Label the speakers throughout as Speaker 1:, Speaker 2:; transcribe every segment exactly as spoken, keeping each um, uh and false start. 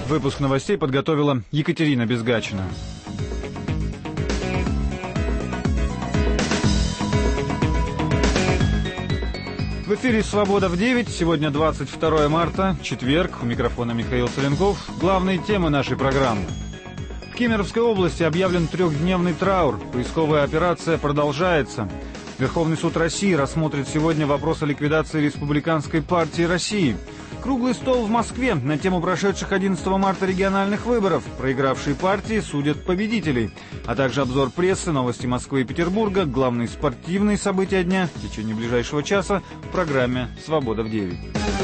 Speaker 1: Выпуск новостей подготовила Екатерина Безгачина. В эфире «Свобода в девять». Сегодня двадцать второе марта, четверг. У микрофона Михаил Соленков. Главные темы нашей программы. В Кемеровской области объявлен трехдневный траур. Поисковая операция продолжается. Верховный суд России рассмотрит сегодня вопрос о ликвидации Республиканской партии России. Круглый стол в Москве на тему прошедших одиннадцатого марта региональных выборов. Проигравшие партии судят победителей. А также обзор прессы, новости Москвы и Петербурга, главные спортивные события дня в течение ближайшего часа в программе «Свобода в девять».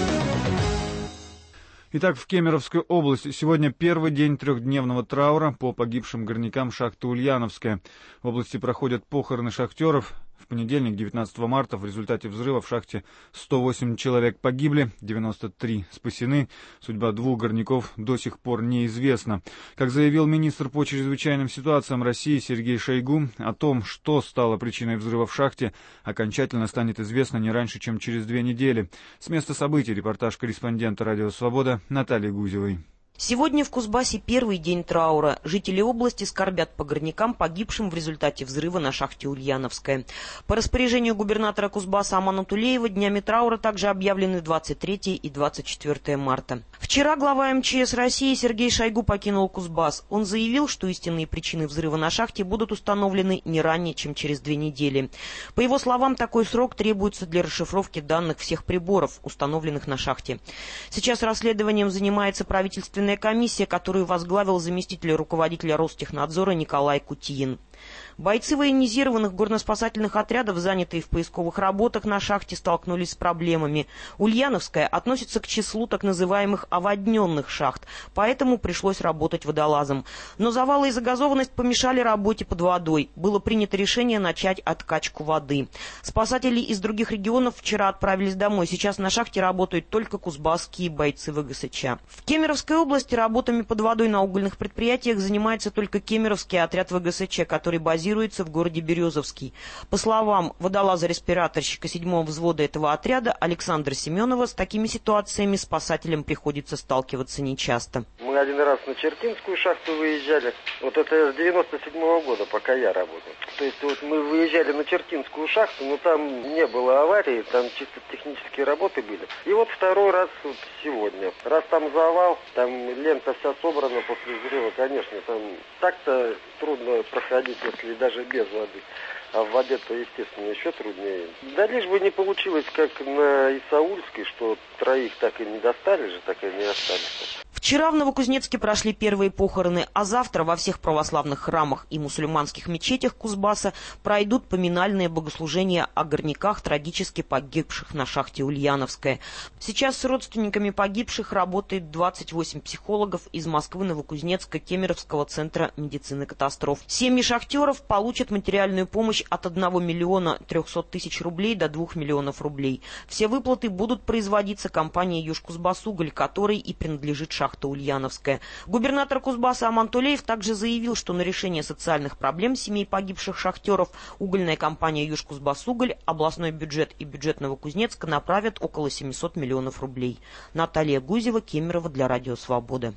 Speaker 1: Итак, в Кемеровской области сегодня первый день трехдневного траура по погибшим горнякам шахты Ульяновская. В области проходят похороны шахтеров. В понедельник, девятнадцатого марта, в результате взрыва в шахте сто восемь человек погибли, девяносто три спасены. Судьба двух горняков до сих пор неизвестна. Как заявил министр по чрезвычайным ситуациям России Сергей Шойгу, о том, что стало причиной взрыва в шахте, окончательно станет известно не раньше, чем через две недели. С места событий репортаж корреспондента «Радио Свобода» Натальи Гузевой.
Speaker 2: Сегодня в Кузбассе первый день траура. Жители области скорбят по горнякам, погибшим в результате взрыва на шахте Ульяновская. По распоряжению губернатора Кузбасса Амана Тулеева днями траура также объявлены двадцать третье и двадцать четвёртое марта. Вчера глава эм че эс России Сергей Шойгу покинул Кузбасс. Он заявил, что истинные причины взрыва на шахте будут установлены не ранее, чем через две недели. По его словам, такой срок требуется для расшифровки данных всех приборов, установленных на шахте. Сейчас расследованием занимается правительственная комиссия, которую возглавил заместитель руководителя Ростехнадзора Николай Кутиин. Бойцы военизированных горноспасательных отрядов, занятые в поисковых работах на шахте, столкнулись с проблемами. Ульяновская относится к числу так называемых оводненных шахт, поэтому пришлось работать водолазом. Но завалы и загазованность помешали работе под водой. Было принято решение начать откачку воды. Спасатели из других регионов вчера отправились домой. Сейчас на шахте работают только кузбасские бойцы вэ гэ эс че. В Кемеровской области работами под водой на угольных предприятиях занимается только Кемеровский отряд вэ гэ эс че, который базируется в городе Березовский. По словам водолаза-респираторщика седьмого взвода этого отряда Александра Семенова, с такими ситуациями спасателям приходится сталкиваться нечасто.
Speaker 3: Мы один раз на Чертинскую шахту выезжали. Вот это с девяносто седьмого года, пока я работал. То есть вот мы выезжали на Чертинскую шахту, но там не было аварии, там чисто технические работы были. И вот второй раз вот сегодня. Раз там завал, там лента вся собрана после взрыва, конечно, там так-то трудно проходить, если даже без воды. А в воде-то, естественно, еще труднее. Да лишь бы не получилось, как на Исаульской, что троих так и не достали же, так и не остались.
Speaker 2: Вчера в Новокузнецке прошли первые похороны, а завтра во всех православных храмах и мусульманских мечетях Кузбасса пройдут поминальные богослужения о горняках, трагически погибших на шахте Ульяновская. Сейчас с родственниками погибших работает двадцать восемь психологов из Москвы, Новокузнецка, Кемеровского центра медицины катастроф. Семьи шахтеров получат материальную помощь от одного миллиона трехсот тысяч рублей до двух миллионов рублей. Все выплаты будут производиться компанией «Южкузбассуголь», которой и принадлежит шахта Ульяновская. Губернатор Кузбасса Аман Тулеев также заявил, что на решение социальных проблем семей погибших шахтеров угольная компания «Южкузбассуголь», областной бюджет и бюджет Новокузнецка направят около семисот миллионов рублей. Наталья Гузева, Кемерово, для Радио Свобода.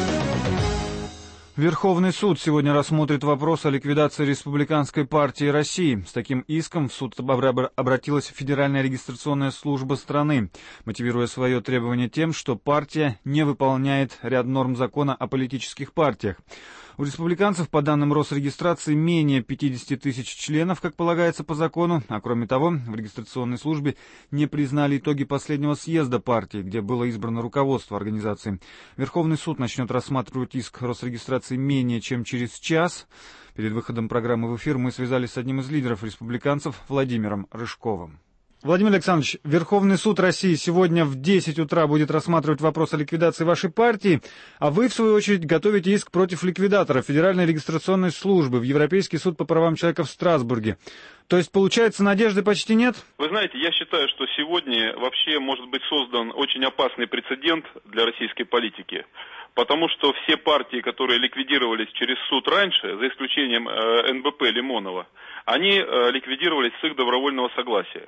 Speaker 1: Верховный суд сегодня рассмотрит вопрос о ликвидации Республиканской партии России. С таким иском в суд обратилась Федеральная регистрационная служба страны, мотивируя свое требование тем, что партия не выполняет ряд норм закона о политических партиях. У республиканцев, по данным Росрегистрации, менее пятидесяти тысяч членов, как полагается по закону, а кроме того, в регистрационной службе не признали итоги последнего съезда партии, где было избрано руководство организации. Верховный суд начнет рассматривать иск Росрегистрации менее чем через час. Перед выходом программы в эфир мы связались с одним из лидеров республиканцев Владимиром Рыжковым. Владимир Александрович, Верховный суд России сегодня в десять утра будет рассматривать вопрос о ликвидации вашей партии, а вы, в свою очередь, готовите иск против ликвидатора Федеральной регистрационной службы в Европейский суд по правам человека в Страсбурге. То есть, получается, надежды почти нет?
Speaker 4: Вы знаете, я считаю, что сегодня вообще может быть создан очень опасный прецедент для российской политики. Потому что все партии, которые ликвидировались через суд раньше, за исключением э, эн бэ пэ Лимонова, они э, ликвидировались с их добровольного согласия.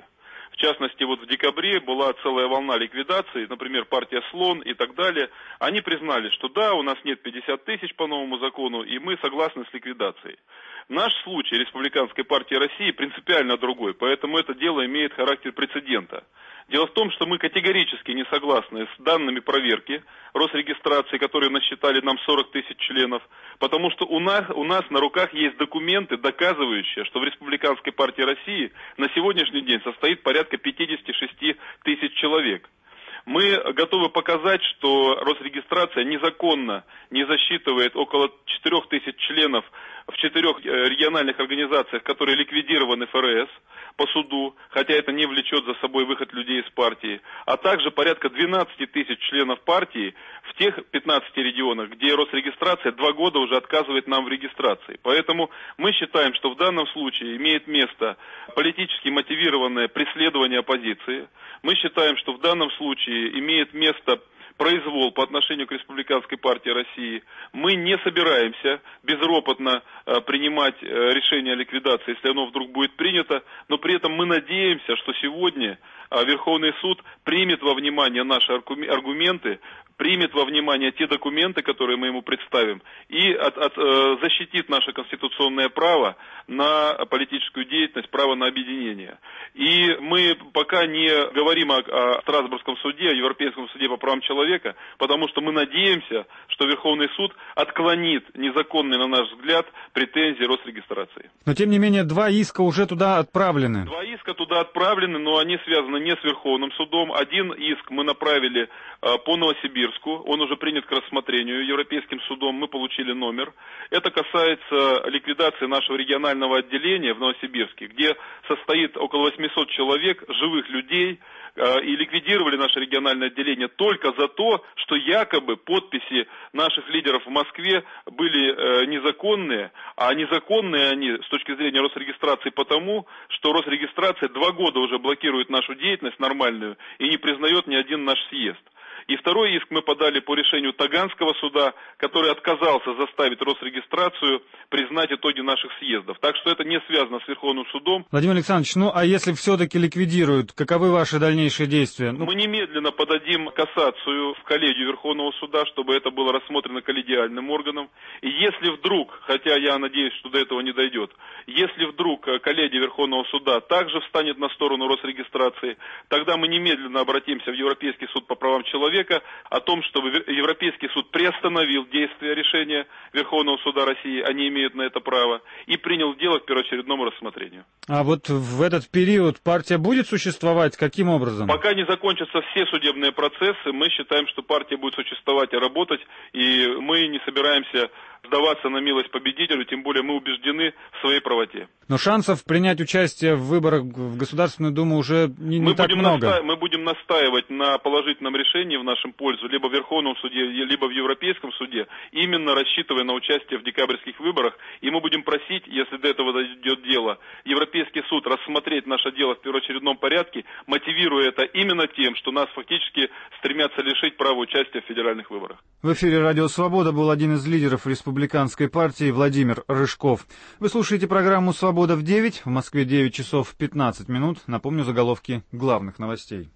Speaker 4: В частности, вот в декабре была целая волна ликвидаций, например, партия «Слон» и так далее. Они признали, что да, у нас нет пятьдесят тысяч по новому закону, и мы согласны с ликвидацией. Наш случай Республиканской партии России принципиально другой, поэтому это дело имеет характер прецедента. Дело в том, что мы категорически не согласны с данными проверки Росрегистрации, которые насчитали нам сорок тысяч членов, потому что у нас, у нас на руках есть документы, доказывающие, что в Республиканской партии России на сегодняшний день состоит порядка пятьдесят шесть тысяч человек. Мы готовы показать, что Росрегистрация незаконно не засчитывает около четырех тысяч членов в четырех региональных организациях, которые ликвидированы эф эр эс по суду, хотя это не влечет за собой выход людей из партии, а также порядка двенадцати тысяч членов партии в тех пятнадцати регионах, где Росрегистрация два года уже отказывает нам в регистрации. Поэтому мы считаем, что в данном случае имеет место политически мотивированное преследование оппозиции. Мы считаем, что в данном случае имеет место произвол по отношению к Республиканской партии России. Мы не собираемся безропотно э, принимать э, решение о ликвидации, если оно вдруг будет принято, но при этом мы надеемся, что сегодня э, Верховный суд примет во внимание наши аргументы, примет во внимание те документы, которые мы ему представим, и от, от, э, защитит наше конституционное право на политическую деятельность, право на объединение. И мы пока не говорим о, о Страсбургском суде, о Европейском суде по правам человека, потому что мы надеемся, что Верховный суд отклонит незаконные, на наш взгляд, претензии Росрегистрации.
Speaker 1: Но, тем не менее, два иска уже туда отправлены.
Speaker 4: Два иска туда отправлены, но они связаны не с Верховным судом. Один иск мы направили э, по Новосибирску, он уже принят к рассмотрению Европейским судом, мы получили номер. Это касается ликвидации нашего регионального отделения в Новосибирске, где состоит около восьмисот человек, живых людей, и ликвидировали наше региональное отделение только за то, что якобы подписи наших лидеров в Москве были незаконные, а незаконные они с точки зрения Росрегистрации потому, что Росрегистрация два года уже блокирует нашу деятельность нормальную и не признает ни один наш съезд. И второй иск мы подали по решению Таганского суда, который отказался заставить Росрегистрацию признать итоги наших съездов. Так что это не связано с Верховным судом.
Speaker 1: Владимир Александрович, ну а если все-таки ликвидируют, каковы ваши дальнейшие действия? Ну...
Speaker 4: Мы немедленно подадим кассацию в коллегию Верховного суда, чтобы это было рассмотрено коллегиальным органом. И если вдруг, хотя я надеюсь, что до этого не дойдет, если вдруг коллегия Верховного суда также встанет на сторону Росрегистрации, тогда мы немедленно обратимся в Европейский суд по правам человека о том, чтобы Европейский суд приостановил действие решения Верховного суда России, они имеют на это право, и принял дело к первоочередному рассмотрению.
Speaker 1: А вот в этот период партия будет существовать каким образом?
Speaker 4: Пока не закончатся все судебные процессы, мы считаем, что партия будет существовать и работать, и мы не собираемся сдаваться на милость победителю, тем более мы убеждены в своей правоте.
Speaker 1: Но шансов принять участие в выборах в Государственную Думу уже не, не так много.
Speaker 4: Наста... Мы будем настаивать на положительном решении в нашем пользу, либо в Верховном суде, либо в Европейском суде, именно рассчитывая на участие в декабрьских выборах. И мы будем просить, если до этого дойдет дело, Европейский суд рассмотреть наше дело в первоочередном порядке, мотивируя это именно тем, что нас фактически стремятся лишить права участия в федеральных выборах.
Speaker 1: В эфире «Радио Свобода» был один из лидеров Республиканской партии Владимир Рыжков. Вы слушаете программу «Свобода в девять», в Москве девять часов пятнадцать минут. Напомню заголовки главных новостей.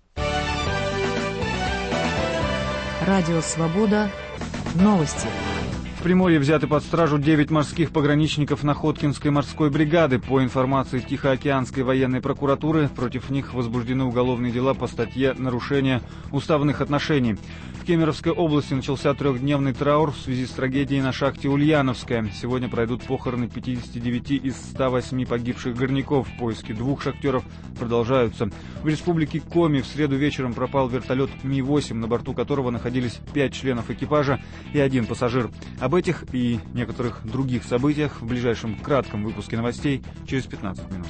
Speaker 5: Радио «Свобода». Новости.
Speaker 1: В Приморье взяты под стражу девять морских пограничников Находкинской морской бригады. По информации Тихоокеанской военной прокуратуры, против них возбуждены уголовные дела по статье «Нарушение уставных отношений». В Кемеровской области начался трехдневный траур в связи с трагедией на шахте Ульяновская. Сегодня пройдут похороны пятидесяти девяти из ста восьми погибших горняков. Поиски двух шахтеров продолжаются. В республике Коми в среду вечером пропал вертолет Ми восемь, на борту которого находились пять членов экипажа и один пассажир. Об этих и некоторых других событиях в ближайшем кратком выпуске новостей через пятнадцать минут.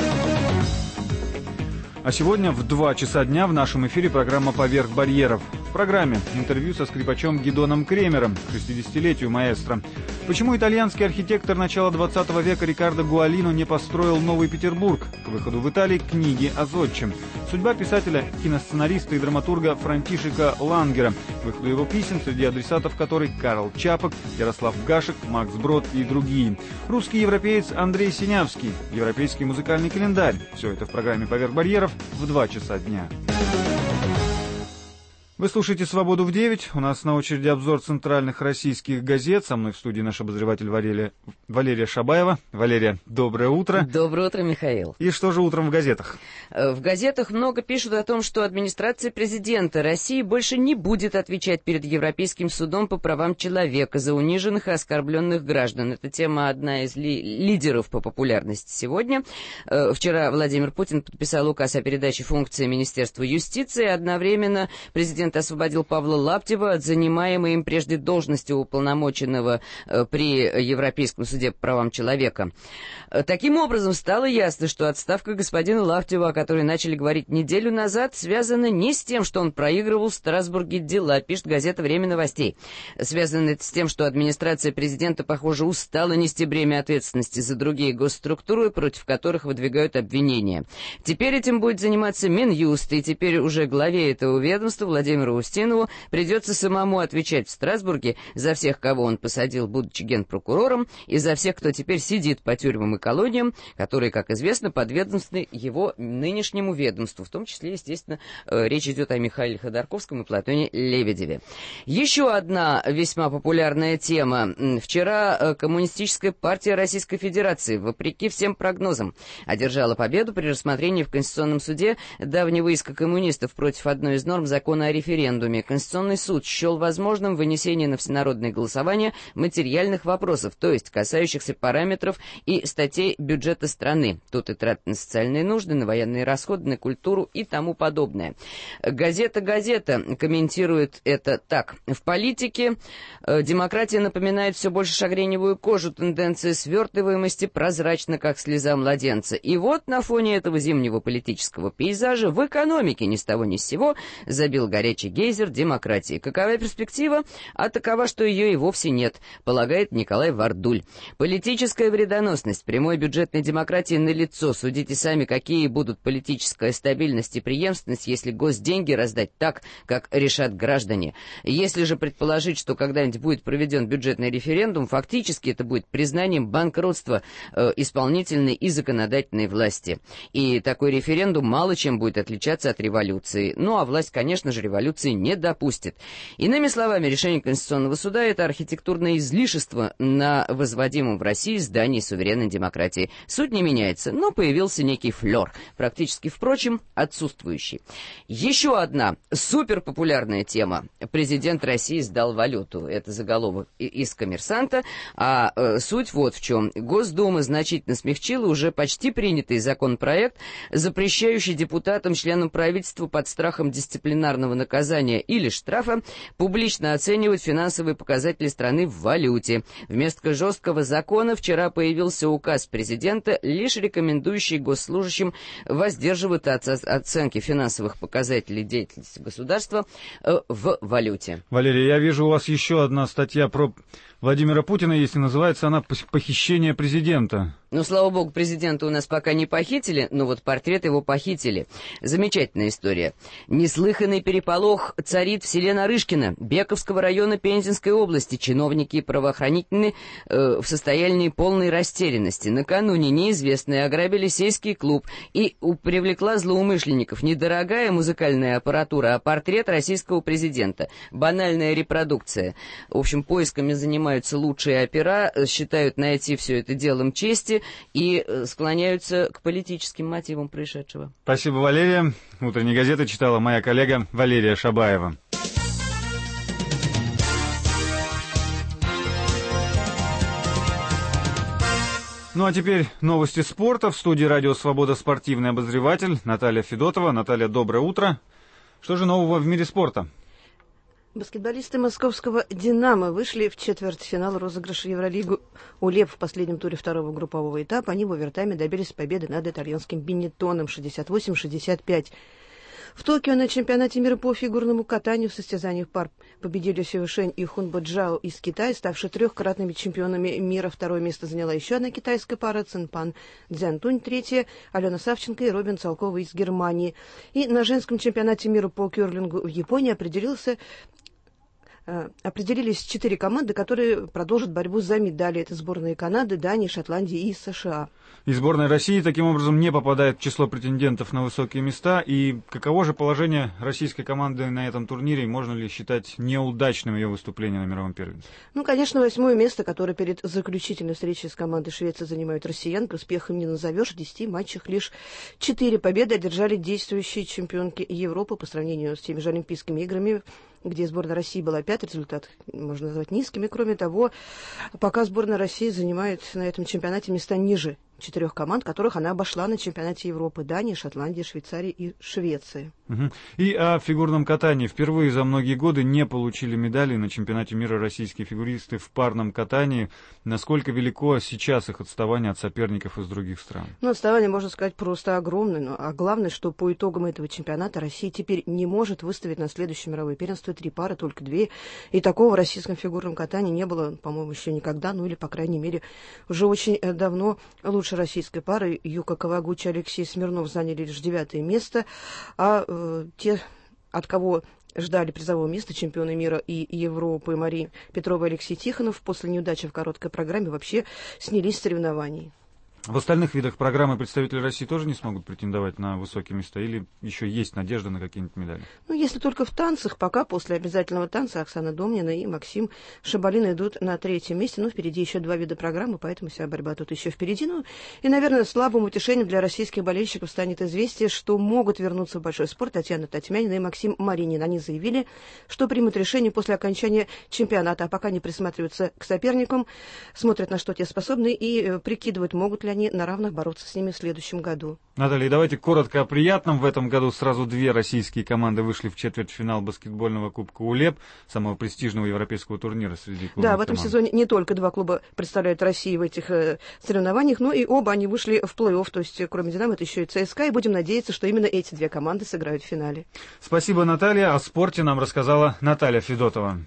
Speaker 1: А сегодня в два часа дня в нашем эфире программа «Поверх барьеров». В программе интервью со скрипачом Гидоном Кремером к шестидесятилетию маэстро. Почему итальянский архитектор начала двадцатого века Риккардо Гуалино не построил Новый Петербург? К выходу в Италии книги о зодчем. Судьба писателя, киносценариста и драматурга Франтишека Лангера. К выходу его писем, среди адресатов которой Карл Чапок, Ярослав Гашек, Макс Брод и другие. Русский европеец Андрей Синявский. Европейский музыкальный календарь. Все это в программе «Поверх барьеров» в два часа дня. Вы слушаете «Свободу в девять». У нас на очереди обзор центральных российских газет. Со мной в студии наш обозреватель Валерия, Валерия Шабаева. Валерия, доброе утро.
Speaker 6: Доброе утро, Михаил.
Speaker 1: И что же утром в газетах?
Speaker 6: В газетах много пишут о том, что администрация президента России больше не будет отвечать перед Европейским судом по правам человека за униженных и оскорбленных граждан. Эта тема одна из ли- лидеров по популярности сегодня. Вчера Владимир Путин подписал указ о передаче функции Министерству юстиции. Одновременно президент освободил Павла Лаптева от занимаемой им прежде должности уполномоченного при Европейском суде по правам человека. Таким образом, стало ясно, что отставка господина Лаптева, о которой начали говорить неделю назад, связана не с тем, что он проигрывал в Страсбурге дела, пишет газета «Время новостей». Связано это с тем, что администрация президента, похоже, устала нести бремя ответственности за другие госструктуры, против которых выдвигают обвинения. Теперь этим будет заниматься Минюст, и теперь уже главе этого ведомства Владимиру Устинову придется самому отвечать в Страсбурге за всех, кого он посадил, будучи генпрокурором, и за всех, кто теперь сидит по тюрьмам и колониям, которые, как известно, подведомственны его нынешнему ведомству. В том числе, естественно, речь идет о Михаиле Ходорковском и Платоне Лебедеве. Еще одна весьма популярная тема. Вчера Коммунистическая партия Российской Федерации, вопреки всем прогнозам, одержала победу при рассмотрении в Конституционном суде давнего иска коммунистов против одной из норм закона о референдуме. Конституционный суд счел возможным вынесение на всенародное голосование материальных вопросов, то есть касающихся параметров и статей бюджета страны. Тут и траты на социальные нужды, на военные расходы, на культуру и тому подобное. Газета «Газета» комментирует это так. В политике э, демократия напоминает все больше шагреневую кожу, тенденция свертываемости прозрачна, как слеза младенца. И вот на фоне этого зимнего политического пейзажа в экономике ни с того ни с сего забил горячий гейзер демократии. Какова перспектива? А такова, что ее и вовсе нет, полагает Николай Вардуль. Политическая вредоносность прямой бюджетной демократии налицо. Судите сами, какие будут политическая стабильность и преемственность, если госденьги раздать так, как решат граждане. Если же предположить, что когда-нибудь будет проведен бюджетный референдум, фактически это будет признанием банкротства э, исполнительной и законодательной власти. И такой референдум мало чем будет отличаться от революции. Ну а власть, конечно же, революции не допустит. Иными словами, решение Конституционного суда — это архитектурное излишество на возводимом в России здании суверенной демократии. Суть не меняется, но появился некий флер, практически, впрочем, отсутствующий. Еще одна суперпопулярная тема. Президент России сдал валюту. Это заголовок из «Коммерсанта». А э, суть вот в чем. Госдума значительно смягчила уже почти принятый законопроект, запрещающий депутатам, членам правительства под страхом дисциплинарного наказания или штрафа публично оценивать финансовые показатели страны в валюте. Вместо жесткого закона вчера появился указ президента, лишь рекомендующий госслужащим воздерживаться от оценки финансовых показателей деятельности государства э, в валюте.
Speaker 1: Валерий, я вижу, у вас еще одна статья про Владимира Путина, если называется она «Похищение президента».
Speaker 6: Ну, слава богу, президента у нас пока не похитили, но вот портрет его похитили. Замечательная история. Неслыханный переполох царит в селе Нарышкино Бековского района Пензенской области. Чиновники правоохранительные э, в состоянии полной растерянности. Накануне неизвестные ограбили сельский клуб и у, привлекла злоумышленников недорогая музыкальная аппаратура, а портрет российского президента. Банальная репродукция. В общем, поисками занимаются лучшие опера, считают найти все это делом чести и склоняются к политическим мотивам происшедшего.
Speaker 1: Спасибо, Валерия. Утренние газеты читала моя коллега Валерия Шабаева. Ну а теперь новости спорта. В студии «Радио Свобода» спортивный обозреватель Наталья Федотова. Наталья, доброе утро. Что же нового в мире спорта?
Speaker 7: Баскетболисты московского «Динамо» вышли в четвертьфинал розыгрыша Евролигу УЛЕП в последнем туре второго группового этапа. Они в овертайме добились победы над итальянским Бенеттоном шестьдесят восемь шестьдесят пять. В Токио на чемпионате мира по фигурному катанию в состязаниях пар победили Сюэ Шэнь и Хун Бо Джао из Китая, ставшие трехкратными чемпионами мира. Второе место заняла еще одна китайская пара — Цинпан Цзянтунь, третье — Алена Савченко и Робин Цалкова из Германии. И на женском чемпионате мира по кёрлингу в Японии определился Определились четыре команды, которые продолжат борьбу за медали. Это сборные Канады, Дании, Шотландии и США.
Speaker 1: И сборная России таким образом не попадает в число претендентов на высокие места. И каково же положение российской команды на этом турнире? Можно ли считать неудачным ее выступление на мировом первенстве?
Speaker 7: Ну, конечно, восьмое место, которое перед заключительной встречей с командой Швеции занимают россиян, успехом не назовешь. В десяти матчах лишь четыре победы одержали действующие чемпионки Европы по сравнению с теми же Олимпийскими играми, где сборная России была пять, результат можно назвать низким. И кроме того, пока сборная России занимает на этом чемпионате места ниже четырех команд, которых она обошла на чемпионате Европы: Дании, Шотландии, Швейцарии и Швеции.
Speaker 1: Угу. И о фигурном катании. Впервые за многие годы не получили медали на чемпионате мира российские фигуристы в парном катании. Насколько велико сейчас их отставание от соперников из других стран?
Speaker 7: Ну, отставание, можно сказать, просто огромное. Но, а главное, что по итогам этого чемпионата Россия теперь не может выставить на следующее мировое первенство три пары, только две. И такого в российском фигурном катании не было, по-моему, еще никогда, ну или, по крайней мере, уже очень давно. Лучше российской пары Юка Кавагучи и Алексей Смирнов заняли лишь девятое место, а э, те, от кого ждали призового места, чемпионы мира и Европы Мария Петрова и Алексей Тихонов, после неудачи в короткой программе вообще снялись с соревнований.
Speaker 1: В остальных видах программы представители России тоже не смогут претендовать на высокие места? Или еще есть надежда на какие-нибудь медали?
Speaker 7: Ну, если только в танцах. Пока после обязательного танца Оксана Домнина и Максим Шабалин идут на третьем месте. Но впереди еще два вида программы, поэтому вся борьба тут еще впереди. Ну, и, наверное, слабым утешением для российских болельщиков станет известие, что могут вернуться в большой спорт Татьяна Татьмянина и Максим Маринин. Они заявили, что примут решение после окончания чемпионата, а пока не присматриваются к соперникам, смотрят, на что те способны, и э, прикидывают, могут ли они на равных бороться с ними в следующем году.
Speaker 1: Наталья, давайте коротко о приятном. В этом году сразу две российские команды вышли в четвертьфинал баскетбольного кубка УЛЕП, самого престижного европейского турнира среди клубов.
Speaker 7: Да, в этом команд. сезоне не только два клуба представляют Россию в этих э, соревнованиях, но и оба они вышли в плей-офф. То есть, кроме «Динамо», это еще и ЦСКА, и будем надеяться, что именно эти две команды сыграют в финале.
Speaker 1: Спасибо, Наталья. О спорте нам рассказала Наталья Федотова.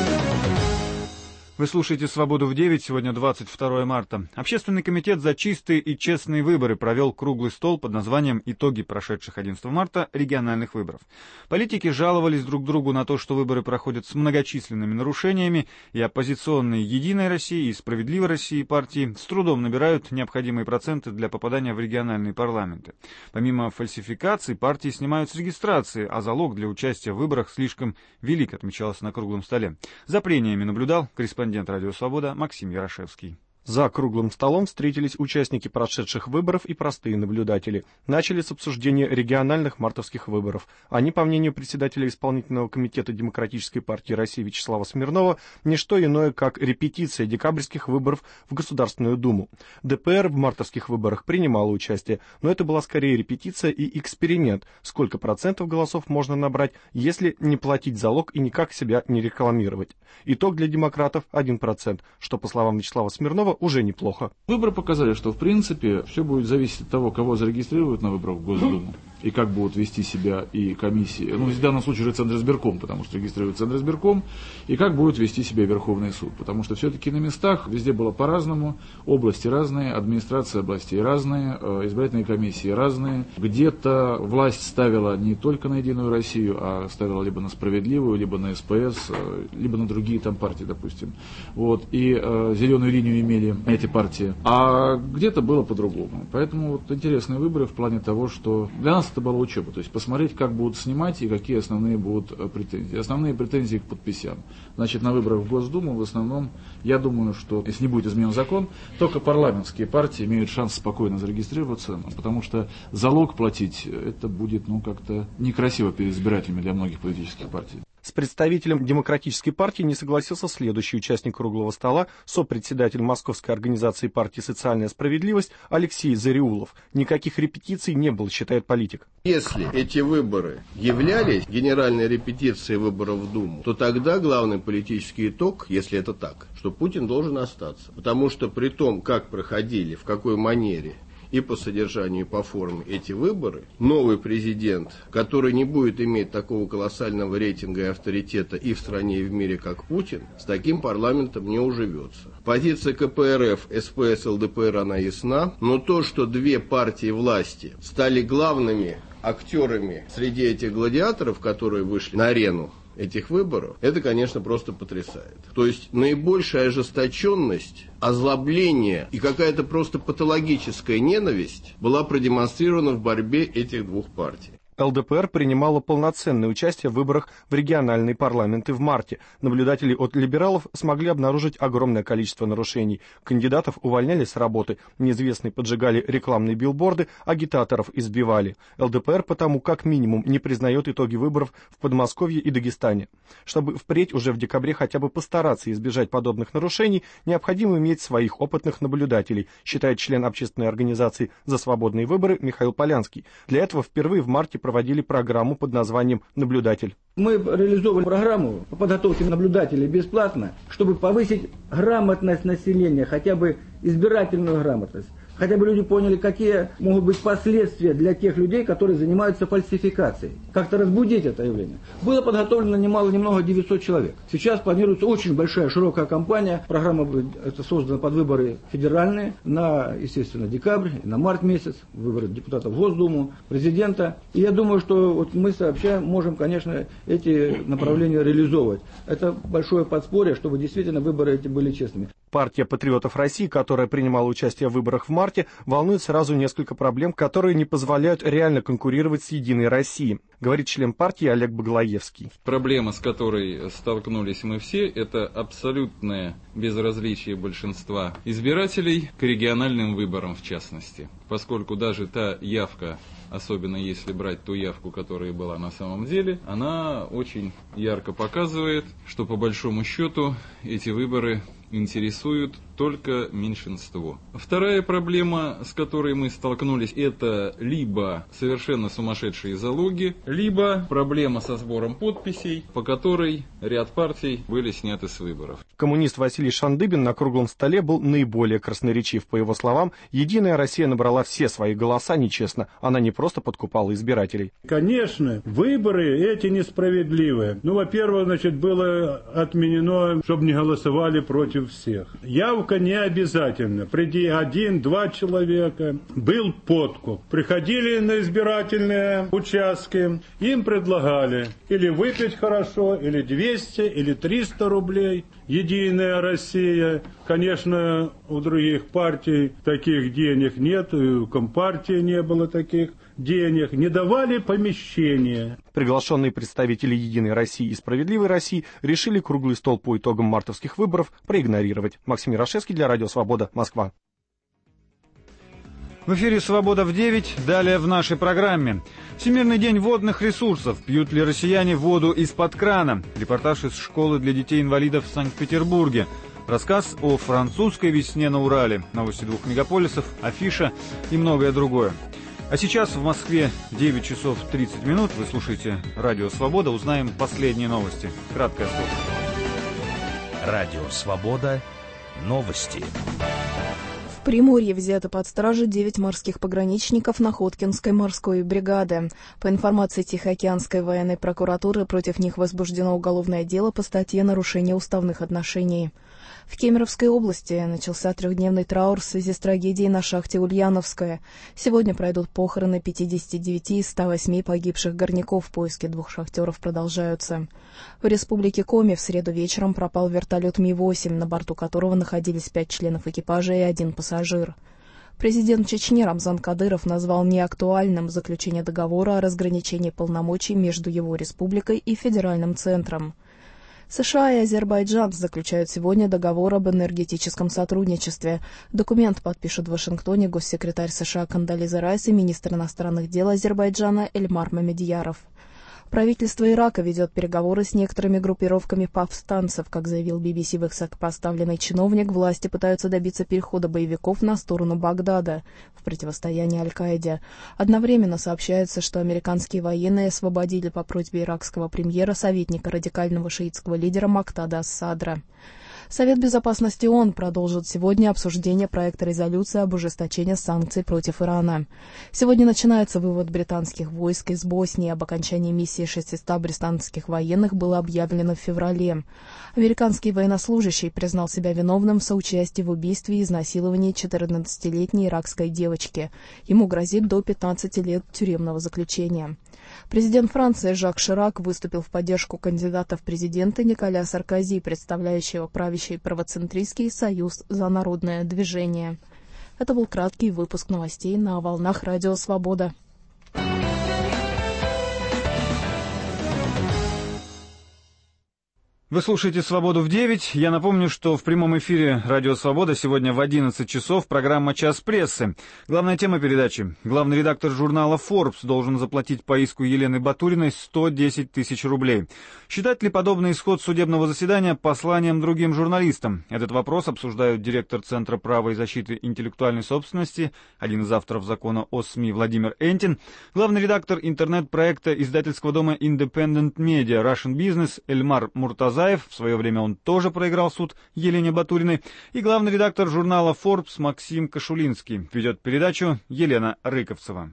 Speaker 1: Вы слушаете «Свободу в девять», сегодня двадцать второе марта. Общественный комитет за чистые и честные выборы провел круглый стол под названием «Итоги прошедших одиннадцатого марта региональных выборов». Политики жаловались друг другу на то, что выборы проходят с многочисленными нарушениями, и оппозиционные «Единой России» и «Справедливой России» партии с трудом набирают необходимые проценты для попадания в региональные парламенты. Помимо фальсификаций, партии снимают с регистрации, а залог для участия в выборах слишком велик, отмечалось на круглом столе. За прениями наблюдал корреспондент «Радио Свобода» Максим Ярошевский.
Speaker 8: За круглым столом встретились участники прошедших выборов и простые наблюдатели. Начали с обсуждения региональных мартовских выборов. Они, по мнению председателя исполнительного комитета Демократической партии России Вячеслава Смирнова, не что иное, как репетиция декабрьских выборов в Государственную Думу. ДПР в мартовских выборах принимало участие, но это была скорее репетиция и эксперимент, сколько процентов голосов можно набрать, если не платить залог и никак себя не рекламировать. Итог для демократов – один процент, что, по словам Вячеслава Смирнова, уже неплохо.
Speaker 9: Выборы показали, что в принципе все будет зависеть от того, кого зарегистрируют на выборах в Госдуму, и как будут вести себя и комиссии, ну в данном случае уже Центризбирком, потому что регистрирует Центризбирком, и как будет вести себя Верховный суд, потому что все-таки на местах везде было по-разному, области разные, администрации областей разные, избирательные комиссии разные, где-то власть ставила не только на Единую Россию, а ставила либо на Справедливую, либо на СПС, либо на другие там партии, допустим, вот, и э, зеленую линию имели эти партии, а где-то было по-другому. Поэтому вот интересные выборы в плане того, что для нас это была учеба, то есть посмотреть, как будут снимать и какие основные будут претензии. Основные претензии к подписям. Значит, на выборах в Госдуму в основном, я думаю, что если не будет изменен закон, только парламентские партии имеют шанс спокойно зарегистрироваться, потому что залог платить, это будет, ну, как-то некрасиво перед избирателями для многих политических партий.
Speaker 8: С представителем Демократической партии не согласился следующий участник круглого стола, сопредседатель Московской организации партии «Социальная справедливость» Алексей Зариулов. Никаких репетиций не было, считает политик.
Speaker 10: Если эти выборы являлись генеральной репетицией выборов в Думу, то тогда главный политический итог, если это так, что Путин должен остаться. Потому что при том, как проходили, в какой манере и по содержанию, и по форме эти выборы, новый президент, который не будет иметь такого колоссального рейтинга и авторитета и в стране, и в мире, как Путин, с таким парламентом не уживется. Позиция ка пэ эр эф, эс пэ эс, эл дэ пэ эр, она ясна, но то, что две партии власти стали главными актерами среди этих гладиаторов, которые вышли на арену этих выборов, это, конечно, просто потрясает. То есть наибольшая ожесточенность, озлобление и какая-то просто патологическая ненависть была продемонстрирована в борьбе этих двух партий.
Speaker 8: эл дэ пэ эр принимала полноценное участие в выборах в региональные парламенты в марте. Наблюдатели от либералов смогли обнаружить огромное количество нарушений. Кандидатов увольняли с работы, неизвестные поджигали рекламные билборды, агитаторов избивали. эл дэ пэ эр потому как минимум не признает итоги выборов в Подмосковье и Дагестане. Чтобы впредь уже в декабре хотя бы постараться избежать подобных нарушений, необходимо иметь своих опытных наблюдателей, считает член общественной организации «За свободные выборы» Михаил Полянский. Для этого впервые в марте проводили программу под названием «Наблюдатель».
Speaker 11: Мы реализовывали программу по подготовке наблюдателей бесплатно, чтобы повысить грамотность населения, хотя бы избирательную грамотность. Хотя бы люди поняли, какие могут быть последствия для тех людей, которые занимаются фальсификацией. Как-то разбудить это явление. Было подготовлено немало-немного девятьсот человек. Сейчас планируется очень большая, широкая кампания. Программа будет это создана под выборы федеральные на, естественно, декабрь, на март месяц. Выборы депутатов в Госдуму, президента. И я думаю, что вот мы сообща можем, конечно, эти направления реализовывать. Это большое подспорье, чтобы действительно выборы эти были честными.
Speaker 8: Партия патриотов России, которая принимала участие в выборах в марте, волнует сразу несколько проблем, которые не позволяют реально конкурировать с «Единой Россией», говорит член партии Олег Баглаевский.
Speaker 12: Проблема, с которой столкнулись мы все, это абсолютное безразличие большинства избирателей к региональным выборам в частности. Поскольку даже та явка, особенно если брать ту явку, которая была на самом деле, она очень ярко показывает, что по большому счету эти выборы интересуют только меньшинство. Вторая проблема, с которой мы столкнулись, это либо совершенно сумасшедшие залоги, либо проблема со сбором подписей, по которой ряд партий были сняты с выборов.
Speaker 8: Коммунист Василий Шандыбин на круглом столе был наиболее красноречив. По его словам, «Единая Россия» набрала все свои голоса нечестно. Она не просто подкупала избирателей.
Speaker 13: Конечно, выборы эти несправедливые. Ну, во-первых, значит, было отменено, чтобы не голосовали против всех. Явка не обязательно. Приди один-два человека. Был подкуп. Приходили на избирательные участки. Им предлагали или выпить хорошо, или двести, или триста рублей. Единая Россия. Конечно, у других партий таких денег нет. И у Компартии не было таких денег. Не давали помещения.
Speaker 8: Приглашенные представители «Единой России» и «Справедливой России» решили круглый стол по итогам мартовских выборов проигнорировать. Максим Ярошевский для Радио Свобода, Москва.
Speaker 1: В эфире «Свобода в девять», далее в нашей программе. Всемирный день водных ресурсов. Пьют ли россияне воду из-под крана? Репортаж из школы для детей-инвалидов в Санкт-Петербурге. Рассказ о французской весне на Урале. Новости двух мегаполисов, афиша и многое другое. А сейчас в Москве девять часов тридцать минут. Вы слушаете Радио Свобода. Узнаем последние новости. Краткое слово.
Speaker 14: Радио Свобода. Новости.
Speaker 15: В Приморье взято под стражу девять морских пограничников Находкинской морской бригады. По информации Тихоокеанской военной прокуратуры, против них возбуждено уголовное дело по статье «Нарушение уставных отношений». В Кемеровской области начался трехдневный траур в связи с трагедией на шахте Ульяновская. Сегодня пройдут похороны пятидесяти девяти из ста восьми погибших горняков. Поиски двух шахтеров продолжаются. В республике Коми в среду вечером пропал вертолет Ми восемь, на борту которого находились пять членов экипажа и один пассажир. Президент Чечни Рамзан Кадыров назвал неактуальным заключение договора о разграничении полномочий между его республикой и федеральным центром. США и Азербайджан заключают сегодня договор об энергетическом сотрудничестве. Документ подпишут в Вашингтоне госсекретарь США Кондолиза Райс и министр иностранных дел Азербайджана Эльмар Мамедьяров. Правительство Ирака ведет переговоры с некоторыми группировками повстанцев. Как заявил би би си высокопоставленный чиновник, власти пытаются добиться перехода боевиков на сторону Багдада в противостоянии Аль-Каиде. Одновременно сообщается, что американские военные освободили по просьбе иракского премьера советника радикального шиитского лидера Мактада ас-Садра. Совет Безопасности ООН продолжит сегодня обсуждение проекта резолюции об ужесточении санкций против Ирана. Сегодня начинается вывод британских войск из Боснии. Об окончании миссии шестисот британских военных было объявлено в феврале. Американский военнослужащий признал себя виновным в соучастии в убийстве и изнасиловании четырнадцатилетней иракской девочки. Ему грозит до пятнадцати лет тюремного заключения. Президент Франции Жак Ширак выступил в поддержку кандидата в президенты Николя Саркози, представляющего правящий правоцентристский союз за народное движение. Это был краткий выпуск новостей на волнах Радио Свобода.
Speaker 1: Вы слушаете «Свободу в девять». Я напомню, что в прямом эфире «Радио Свобода» сегодня в одиннадцать часов программа «Час прессы». Главная тема передачи. Главный редактор журнала Forbes должен заплатить по иску Елены Батуриной сто десять тысяч рублей. Считать ли подобный исход судебного заседания посланием другим журналистам? Этот вопрос обсуждают директор Центра права и защиты интеллектуальной собственности, один из авторов закона о СМИ Владимир Энтин, главный редактор интернет-проекта издательского дома Independent Media Russian Business Эльмар Муртазаев. В свое время он тоже проиграл суд Елене Батуриной. И главный редактор журнала Forbes Максим Кашулинский. Ведет передачу Елена Рыковцева.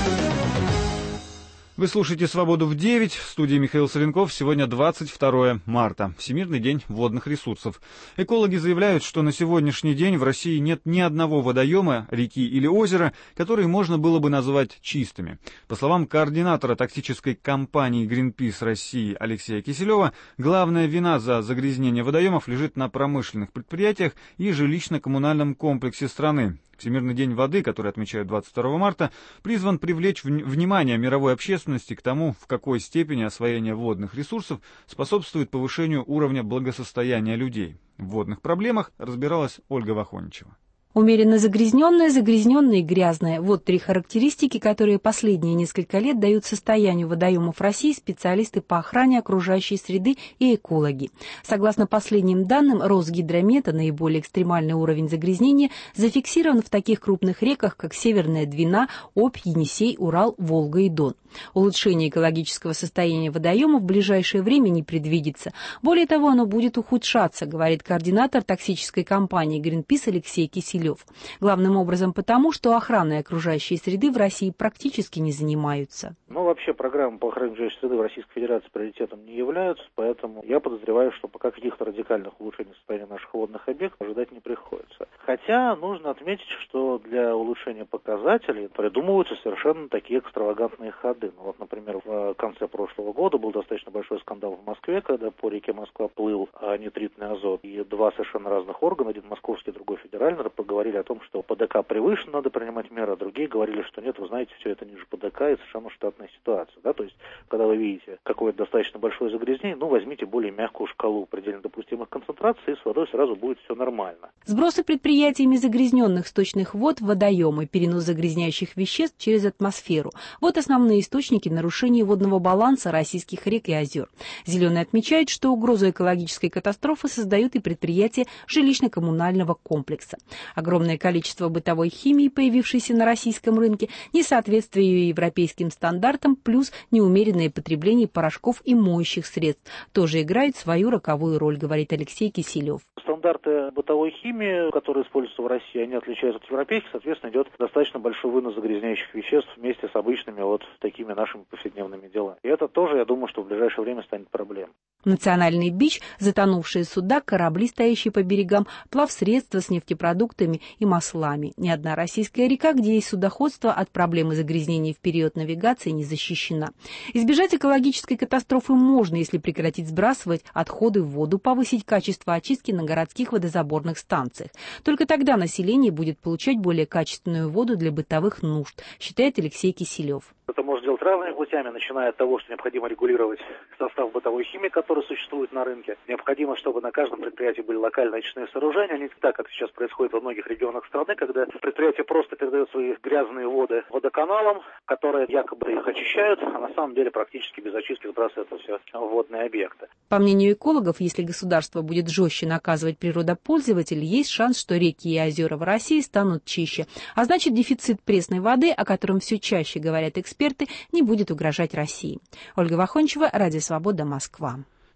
Speaker 1: Вы слушаете «Свободу в девять». В студии Михаил Савенков. Сегодня двадцать второе марта. Всемирный день водных ресурсов. Экологи заявляют, что на сегодняшний день в России нет ни одного водоема, реки или озера, которые можно было бы назвать чистыми. По словам координатора токсической компании Greenpeace России Алексея Киселева, главная вина за загрязнение водоемов лежит на промышленных предприятиях и жилищно-коммунальном комплексе страны. Всемирный день воды, который отмечают двадцать второго марта, призван привлечь внимание мировой общественности к тому, в какой степени освоение водных ресурсов способствует повышению уровня благосостояния людей. В водных проблемах разбиралась Ольга Вахоничева.
Speaker 16: Умеренно загрязненное, загрязненное и грязное. Вот три характеристики, которые последние несколько лет дают состоянию водоемов России специалисты по охране окружающей среды и экологи. Согласно последним данным Росгидромета, наиболее экстремальный уровень загрязнения зафиксирован в таких крупных реках, как Северная Двина, Обь, Енисей, Урал, Волга и Дон. Улучшение экологического состояния водоемов в ближайшее время не предвидится. Более того, оно будет ухудшаться, говорит координатор токсической компании Greenpeace Алексей Киселев. Главным образом потому, что охраной окружающей среды в России практически не занимаются.
Speaker 17: Ну, вообще, программы по охране окружающей среды в Российской Федерации приоритетом не являются, поэтому я подозреваю, что пока каких-то радикальных улучшений состояния наших водных объектов ожидать не приходится. Хотя нужно отметить, что для улучшения показателей придумываются совершенно такие экстравагантные ходы. Ну, вот, например, в конце прошлого года был достаточно большой скандал в Москве, когда по реке Москва плыл нитритный азот, и два совершенно разных органа, один московский, другой федеральный, говорили о том, что ПДК превышен, надо принимать меры, а другие говорили, что нет, вы знаете, все это ниже ПДК, и совершенно штатная ситуация. Да? То есть, когда вы видите какое-то достаточно большое загрязнение, ну, возьмите более мягкую шкалу предельно допустимых концентраций, и с водой сразу будет все нормально.
Speaker 16: Сбросы предприятиями загрязненных сточных вод в водоемы, перенос загрязняющих веществ через атмосферу. Вот основные источники нарушения водного баланса российских рек и озер. Зеленый отмечает, что угрозу экологической катастрофы создают и предприятия жилищно-коммунального комплекса. Огромное количество бытовой химии, появившейся на российском рынке, несоответствие ее европейским стандартам, плюс неумеренное потребление порошков и моющих средств тоже играет свою роковую роль, говорит Алексей Киселев.
Speaker 17: Стандарты бытовой химии, которые используются в России, они отличаются от европейских, соответственно, идет достаточно большой вынос загрязняющих веществ вместе с обычными вот такими нашими повседневными делами. И это тоже, я думаю, что в ближайшее время станет проблемой.
Speaker 16: Национальный бич, затонувшие суда, корабли, стоящие по берегам, плавсредства с нефтепродуктами и маслами. Ни одна российская река, где есть судоходство, от проблемы загрязнения в период навигации не защищена. Избежать экологической катастрофы можно, если прекратить сбрасывать отходы в воду, повысить качество очистки на городских водозаборных станциях. Только тогда население будет получать более качественную воду для бытовых нужд, считает Алексей Киселев.
Speaker 17: Это можно делать разными путями, начиная от того, что необходимо регулировать состав бытовой химии, который существует на рынке. Необходимо, чтобы на каждом предприятии были локальные очистные сооружения, а не так, как сейчас происходит во многих регионах страны, когда предприятие просто передает свои грязные воды водоканалам, которые якобы их очищают, а на самом деле практически без очистки сбрасывают это все в водные объекты.
Speaker 16: По мнению экологов, если государство будет жестче наказывать природопользователей, есть шанс, что реки и озера в России станут чище. А значит, дефицит пресной воды, о котором все чаще говорят эксперты, не будет угрожать России. Ольга Вахоничева, Радио Свобода, Москва.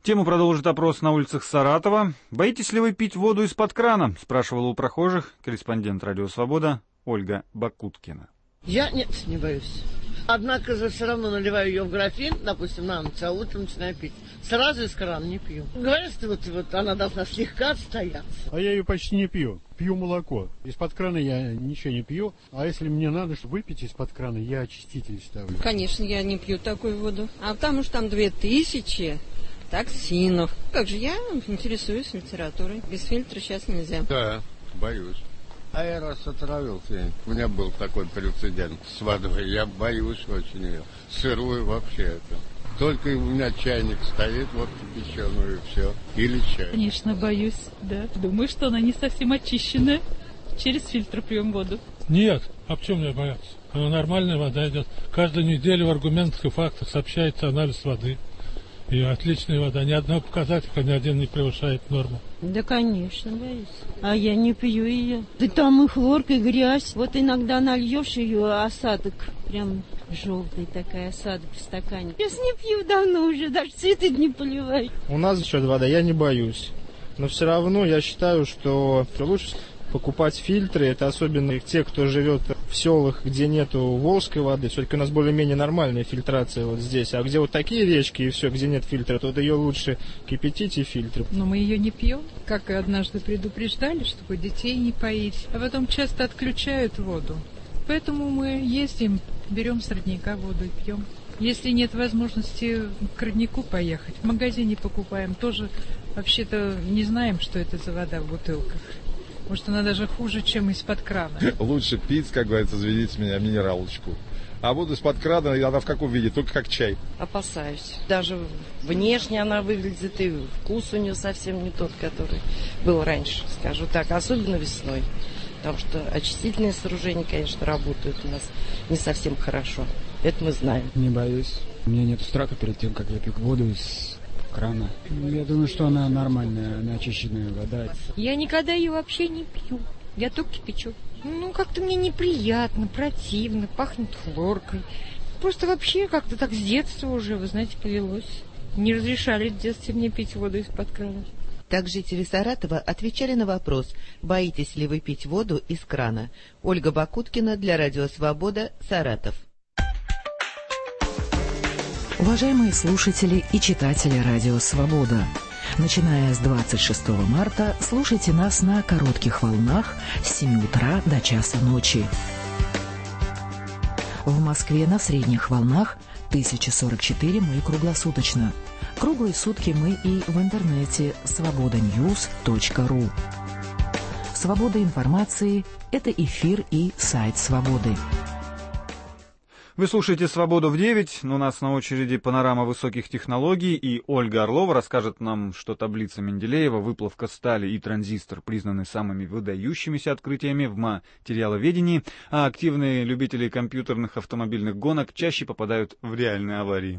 Speaker 1: Тему продолжит опрос на улицах Саратова. «Боитесь ли вы пить воду из-под крана?» — спрашивала у прохожих корреспондент «Радио Свобода» Ольга Бакуткина.
Speaker 18: Я нет, не боюсь. Однако же все равно наливаю ее в графин, допустим, на ночь, а утром начинаю пить. Сразу из крана не пью. Говорят, что вот, вот она должна слегка отстояться.
Speaker 19: А я ее почти не пью. Пью молоко. Из-под крана я ничего не пью. А если мне надо, чтобы выпить из-под крана, я очиститель ставлю.
Speaker 20: Конечно, я не пью такую воду. А потому что там две тысячи токсинов. Как же, я интересуюсь литературой. Без фильтра сейчас нельзя.
Speaker 21: Да, боюсь. А я раз отравился. У меня был такой прецедент с водой. Я боюсь очень ее. Сырую вообще это. Только у меня чайник стоит, вот кипяченую, и все. Или чай.
Speaker 22: Конечно, боюсь, да. Думаю, что она не совсем очищенная. Через фильтр пьем воду.
Speaker 23: Нет, а почему мне бояться? Она нормальная вода идет. Каждую неделю в аргументах и фактах сообщается анализ воды. И отличная вода. Ни одного показателя, ни один не превышает норму.
Speaker 20: Да, конечно, боюсь. А я не пью ее. Да там и хлорка, и грязь. Вот иногда нальешь ее, осадок прям желтый такой осадок в стакане. Я не пью давно уже, даже цветы не поливаю.
Speaker 24: У нас счет вода, я не боюсь. Но все равно я считаю, что лучше покупать фильтры. Это особенно те, кто живет в селах, где нету волжской воды. Все-таки у нас более-менее нормальная фильтрация вот здесь. А где вот такие речки и все, где нет фильтра, то ее лучше кипятить и фильтры.
Speaker 22: Но мы ее не пьем, как и однажды предупреждали, чтобы детей не поить. А потом часто отключают воду. Поэтому мы ездим, берем с родника воду и пьем. Если нет возможности к роднику поехать, в магазине покупаем. Тоже вообще-то не знаем, что это за вода в бутылках. Может, она даже хуже, чем из-под крана.
Speaker 25: Лучше пить, как говорится, заведите меня минералочку. А воду из-под крана, она в каком виде? Только как чай.
Speaker 26: Опасаюсь. Даже внешне она выглядит, и вкус у нее совсем не тот, который был раньше, скажу так. Особенно весной. Потому что очистительные сооружения, конечно, работают у нас не совсем хорошо. Это мы знаем.
Speaker 27: Не боюсь. У меня нет страха перед тем, как я пью воду из крана. Я думаю, что она нормальная, она очищенная вода.
Speaker 20: Я никогда ее вообще не пью. Я только кипячу. Ну, как-то мне неприятно, противно, пахнет хлоркой. Просто вообще как-то так с детства уже, вы знаете, повелось. Не разрешали в детстве мне пить воду из-под крана.
Speaker 28: Так жители Саратова отвечали на вопрос, боитесь ли вы пить воду из крана. Ольга Бакуткина для Радио Свобода, Саратов.
Speaker 5: Уважаемые слушатели и читатели Радио Свобода, начиная с двадцать шестого марта слушайте нас на коротких волнах с семи утра до часа ночи. В Москве на средних волнах тысяча сорок четыре мы круглосуточно. Круглые сутки мы и в интернете свобода ньюс точка ру. Свобода информации – это эфир и сайт Свободы.
Speaker 1: Вы слушаете «Свободу в девять», но у нас на очереди панорама высоких технологий, и Ольга Орлова расскажет нам, что таблица Менделеева, выплавка стали и транзистор признаны самыми выдающимися открытиями в материаловедении, а активные любители компьютерных автомобильных гонок чаще попадают в реальные аварии.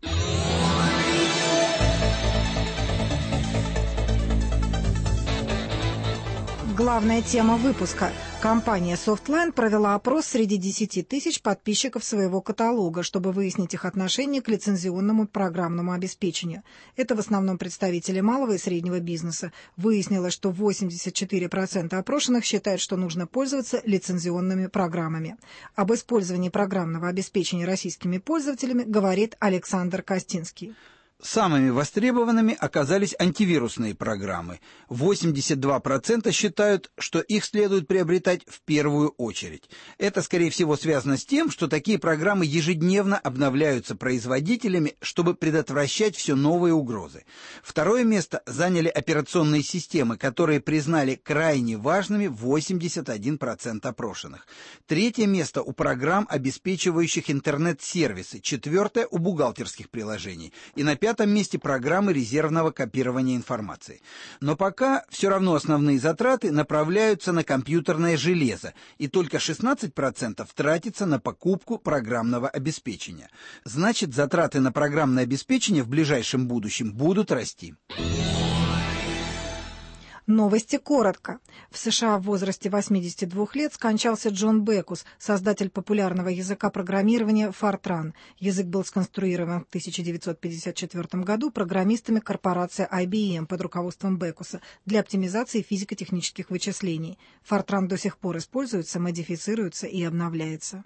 Speaker 29: Главная тема выпуска. Компания Softline провела опрос среди десяти тысяч подписчиков своего каталога, чтобы выяснить их отношение к лицензионному программному обеспечению. Это в основном представители малого и среднего бизнеса. Выяснилось, что восемьдесят четыре процента опрошенных считают, что нужно пользоваться лицензионными программами. Об использовании программного обеспечения российскими пользователями говорит Александр Костинский.
Speaker 30: Самыми востребованными оказались антивирусные программы. восемьдесят два процента считают, что их следует приобретать в первую очередь. Это, скорее всего, связано с тем, что такие программы ежедневно обновляются производителями, чтобы предотвращать все новые угрозы. Второе место заняли операционные системы, которые признали крайне важными восемьдесят один процент опрошенных. Третье место у программ, обеспечивающих интернет-сервисы. Четвертое у бухгалтерских приложений. И на В пятом месте программы резервного копирования информации. Но пока все равно основные затраты направляются на компьютерное железо, и только шестнадцать процентов тратится на покупку программного обеспечения. Значит, затраты на программное обеспечение в ближайшем будущем будут расти.
Speaker 29: Новости коротко. В США в возрасте восьмидесяти двух лет скончался Джон Бекус, создатель популярного языка программирования Fortran. Язык был сконструирован в тысяча девятьсот пятьдесят четвёртом году программистами корпорации ай би эм под руководством Бекуса для оптимизации физико-технических вычислений. Fortran до сих пор используется, модифицируется и обновляется.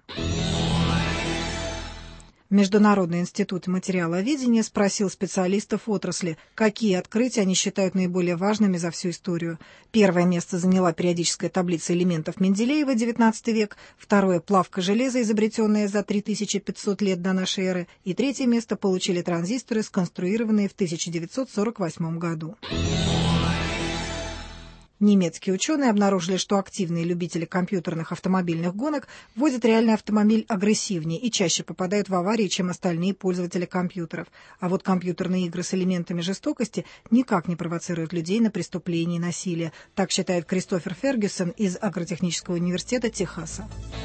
Speaker 29: Международный институт материаловедения спросил специалистов отрасли, какие открытия они считают наиболее важными за всю историю. Первое место заняла периодическая таблица элементов Менделеева, девятнадцатый век, второе – плавка железа, изобретенная за три тысячи пятьсот лет до нашей эры, и третье место получили транзисторы, сконструированные в тысяча девятьсот сорок восьмом году. Немецкие ученые обнаружили, что активные любители компьютерных автомобильных гонок водят реальный автомобиль агрессивнее и чаще попадают в аварии, чем остальные пользователи компьютеров. А вот компьютерные игры с элементами жестокости никак не провоцируют людей на преступления и насилие. Так считает Кристофер Фергюсон из Агротехнического университета Техаса.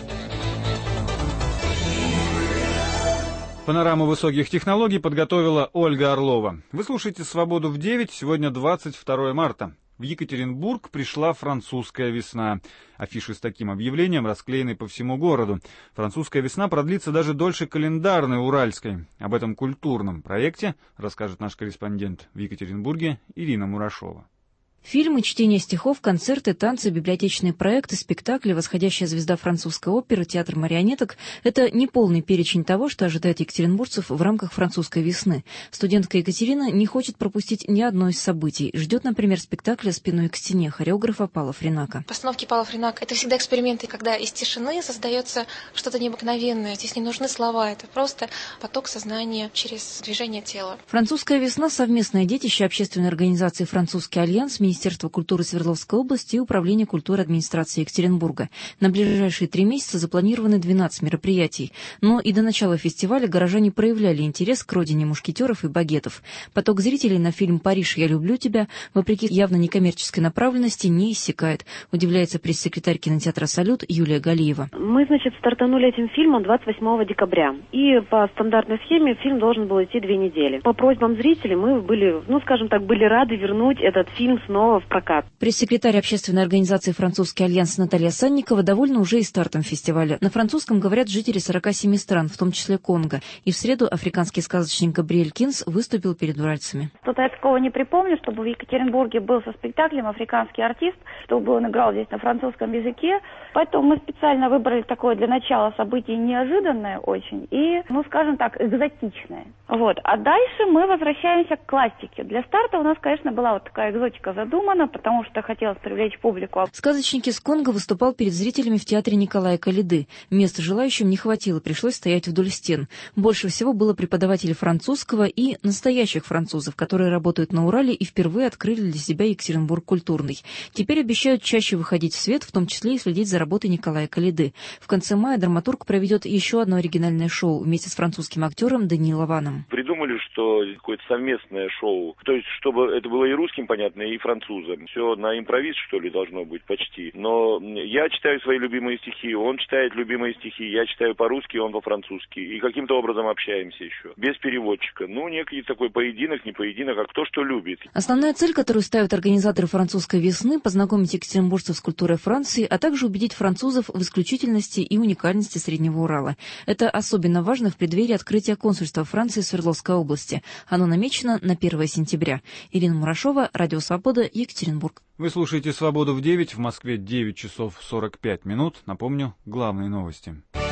Speaker 1: Панораму высоких технологий подготовила Ольга Орлова. Вы слушаете «Свободу в девять». Сегодня двадцать второе марта. В Екатеринбург пришла французская весна. Афиши с таким объявлением расклеены по всему городу. Французская весна продлится даже дольше календарной уральской. Об этом культурном проекте расскажет наш корреспондент в Екатеринбурге Ирина Мурашова.
Speaker 16: Фильмы, чтение стихов, концерты, танцы, библиотечные проекты, спектакли, восходящая звезда французской оперы, театр марионеток – это не полный перечень того, что ожидает екатеринбуржцев в рамках французской весны. Студентка Екатерина не хочет пропустить ни одно из событий. Ждет, например, спектакля «Спиной к стене» хореографа Пала Фринака.
Speaker 2: Постановки Пала Фринака – это всегда эксперименты, когда из тишины создается что-то необыкновенное. Здесь не нужны слова, это просто поток сознания через движение тела.
Speaker 16: Французская весна – совместное детище общественной организации «Французский альянс», Министерства культуры Свердловской области и Управления культуры администрации Екатеринбурга. На ближайшие три месяца запланированы двенадцать мероприятий. Но и до начала фестиваля горожане проявляли интерес к родине мушкетеров и багетов. Поток зрителей на фильм «Париж, я люблю тебя», вопреки явно некоммерческой направленности, не иссякает. Удивляется пресс-секретарь кинотеатра «Салют» Юлия Галиева.
Speaker 3: Мы, значит, стартанули этим фильмом двадцать восьмого декабря. И по стандартной схеме фильм должен был идти две недели. По просьбам зрителей мы были, ну, скажем так, были рады вернуть этот фильм снова в прокат.
Speaker 16: Пресс-секретарь общественной организации «Французский альянс» Наталья Санникова довольна уже и стартом фестиваля. На французском говорят жители сорока семи стран, в том числе Конго. И в среду африканский сказочник Габриэль Кинс выступил перед уральцами.
Speaker 4: Что-то я такого не припомню, чтобы в Екатеринбурге был со спектаклем африканский артист, чтобы он играл здесь на французском языке. Поэтому мы специально выбрали такое для начала событие неожиданное очень и, ну, скажем так, экзотичное. Вот. А дальше мы возвращаемся к классике. Для старта у нас, конечно, была вот такая экзотика задумана, потому что хотелось привлечь публику.
Speaker 16: Сказочник из Конго выступал перед зрителями в театре Николая Калиды. Места желающим не хватило, пришлось стоять вдоль стен. Больше всего было преподавателей французского и настоящих французов, которые работают на Урале и впервые открыли для себя Екатеринбург культурный. Теперь обещают чаще выходить в свет, в том числе и следить за работой Николая Калиды. В конце мая драматург проведет еще одно оригинальное шоу вместе с французским актером Даниилом Ваном.
Speaker 6: Придумали, что какое-то совместное шоу, то есть чтобы это было и русским понятно, и французам. Все на импровиз, что ли, должно быть почти. Но я читаю свои любимые стихи, он читает любимые стихи, я читаю по-русски, он по-французски. И каким-то образом общаемся еще. Без переводчика. Ну, некий такой поединок, не поединок, а кто что любит.
Speaker 16: Основная цель, которую ставят организаторы французской весны, познакомить екатеринбуржцев с культурой Франции, а также убедить французов в исключительности и уникальности Среднего Урала. Это особенно важно в преддверии открытия консульства Франции в Свердловской области. Оно намечено на первое сентября. Ирина Мурашова, Радио Свобода, Екатеринбург.
Speaker 1: Вы слушаете «Свободу в девять», в Москве девять часов сорок пять минут. Напомню, главные новости.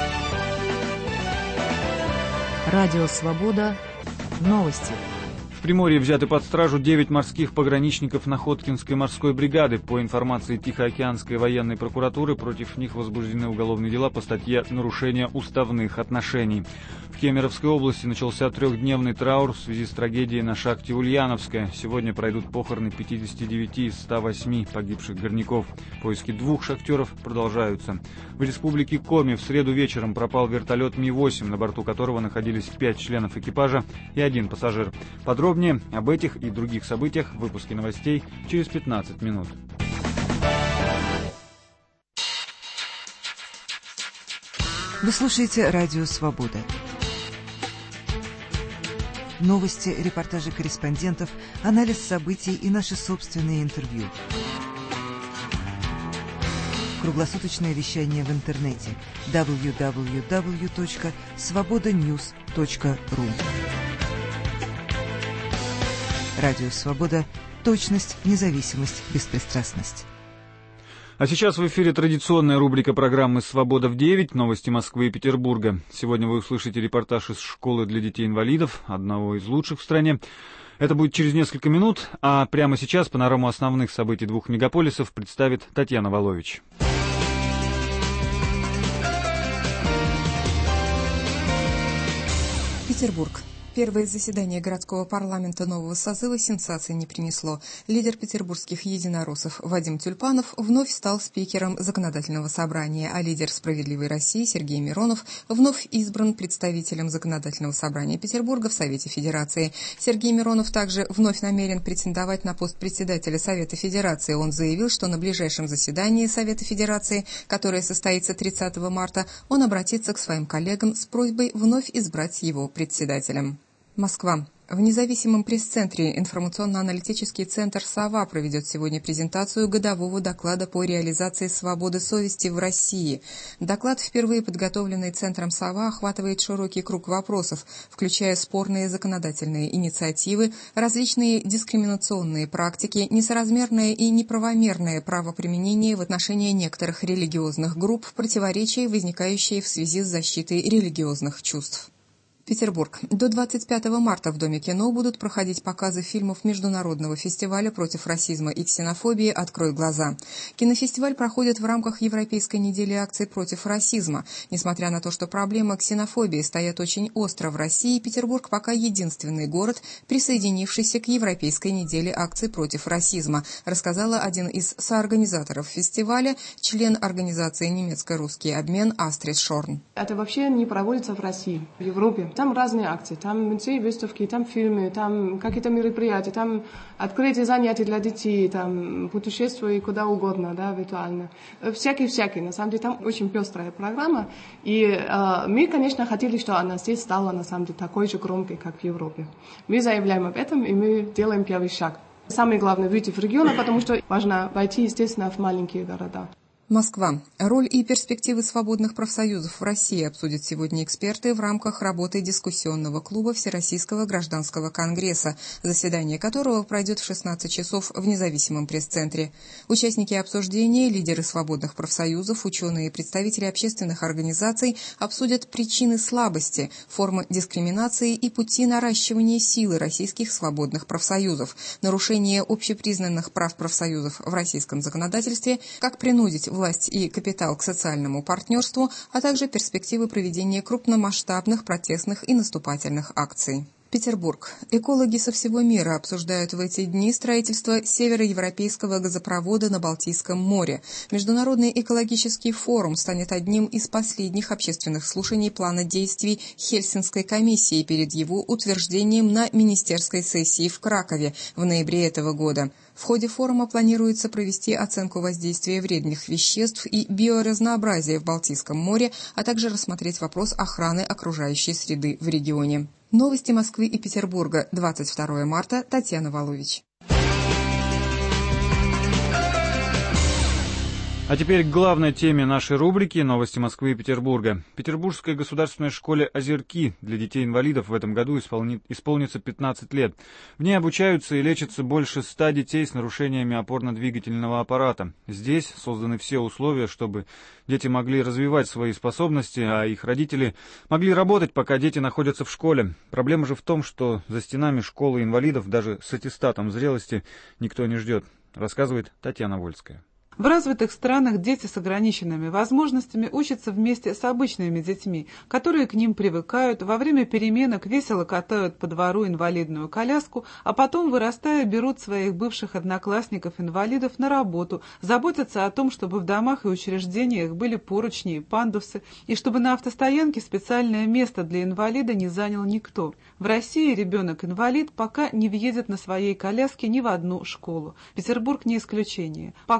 Speaker 5: Радио Свобода. Новости.
Speaker 1: В Приморье взяты под стражу девять морских пограничников Находкинской морской бригады. По информации Тихоокеанской военной прокуратуры, против них возбуждены уголовные дела по статье «Нарушение уставных отношений». В Кемеровской области начался трехдневный траур в связи с трагедией на шахте Ульяновская. Сегодня пройдут похороны пятидесяти девяти из ста восьми погибших горняков. Поиски двух шахтеров продолжаются. В республике Коми в среду вечером пропал вертолет Ми восемь, на борту которого находились пять членов экипажа и один пассажир. Подробнее об этих и других событиях в выпуске новостей через пятнадцать минут.
Speaker 7: Вы слушаете «Радио Свобода». Новости, репортажи корреспондентов, анализ событий и наши собственные интервью. Круглосуточное вещание в интернете дабл ю дабл ю дабл ю точка свобода ньюс точка ру. Радио «Свобода». Точность, независимость, беспристрастность.
Speaker 1: А сейчас в эфире традиционная рубрика программы «Свобода в девять». Новости Москвы и Петербурга. Сегодня вы услышите репортаж из школы для детей-инвалидов, одного из лучших в стране. Это будет через несколько минут, а прямо сейчас панораму основных событий двух мегаполисов представит Татьяна Волович.
Speaker 8: Петербург. Первое заседание городского парламента нового созыва сенсаций не принесло. Лидер петербургских единороссов Вадим Тюльпанов вновь стал спикером законодательного собрания, а лидер «Справедливой России» Сергей Миронов вновь избран представителем законодательного собрания Петербурга в Совете Федерации. Сергей Миронов также вновь намерен претендовать на пост председателя Совета Федерации. Он заявил, что на ближайшем заседании Совета Федерации, которое состоится тридцатого марта, он обратится к своим коллегам с просьбой вновь избрать его председателем. Москва. В независимом пресс-центре информационно-аналитический центр «Сова» проведет сегодня презентацию годового доклада по реализации свободы совести в России. Доклад, впервые подготовленный центром «Сова», охватывает широкий круг вопросов, включая спорные законодательные инициативы, различные дискриминационные практики, несоразмерное и неправомерное правоприменение в отношении некоторых религиозных групп, противоречия, возникающие в связи с защитой религиозных чувств. Петербург. До двадцать пятого марта в Доме кино будут проходить показы фильмов Международного фестиваля против расизма и ксенофобии «Открой глаза». Кинофестиваль проходит в рамках Европейской недели акций против расизма. Несмотря на то, что проблема ксенофобии стоят очень остро в России, Петербург пока единственный город, присоединившийся к Европейской неделе акций против расизма, рассказала один из соорганизаторов фестиваля, член организации «Немецко-русский обмен» Астрид Шорн.
Speaker 9: Это вообще не проводится в России, в Европе. Там разные акции, там музеи, выставки, там фильмы, там какие-то мероприятия, там открытые занятия для детей, там путешествия куда угодно, да, виртуально. Всякие-всякие. На самом деле там очень пестрая программа. И э, мы, конечно, хотели, чтобы она здесь стала, на самом деле, такой же громкой, как в Европе. Мы заявляем об этом, и мы делаем первый шаг. Самое главное — выйти в регионы, потому что важно войти, естественно, в маленькие города.
Speaker 8: Москва. Роль и перспективы свободных профсоюзов в России обсудят сегодня эксперты в рамках работы дискуссионного клуба Всероссийского гражданского конгресса, заседание которого пройдет в шестнадцать часов в независимом пресс-центре. Участники обсуждения, лидеры свободных профсоюзов, ученые и представители общественных организаций обсудят причины слабости, формы дискриминации и пути наращивания силы российских свободных профсоюзов, нарушение общепризнанных прав профсоюзов в российском законодательстве, как принудить власть и капитал к социальному партнерству, а также перспективы проведения крупномасштабных протестных и наступательных акций. Петербург. Экологи со всего мира обсуждают в эти дни строительство североевропейского газопровода на Балтийском море. Международный экологический форум станет одним из последних общественных слушаний плана действий Хельсинской комиссии перед его утверждением на министерской сессии в Кракове в ноябре этого года. В ходе форума планируется провести оценку воздействия вредных веществ и биоразнообразия в Балтийском море, а также рассмотреть вопрос охраны окружающей среды в регионе. Новости Москвы и Петербурга. двадцать второго марта. Татьяна Волович.
Speaker 1: А теперь к главной теме нашей рубрики «Новости Москвы и Петербурга». Петербургской государственной школе «Озерки» для детей-инвалидов в этом году исполни... исполнится пятнадцать лет. В ней обучаются и лечатся больше ста детей с нарушениями опорно-двигательного аппарата. Здесь созданы все условия, чтобы дети могли развивать свои способности, а их родители могли работать, пока дети находятся в школе. Проблема же в том, что за стенами школы инвалидов даже с аттестатом зрелости никто не ждет, рассказывает Татьяна Вольская.
Speaker 10: В развитых странах дети с ограниченными возможностями учатся вместе с обычными детьми, которые к ним привыкают, во время переменок весело катают по двору инвалидную коляску, а потом, вырастая, берут своих бывших одноклассников-инвалидов на работу, заботятся о том, чтобы в домах и учреждениях были поручни и пандусы, и чтобы на автостоянке специальное место для инвалида не занял никто. В России ребенок-инвалид пока не въедет на своей коляске ни в одну школу. Петербург не исключение. Пока на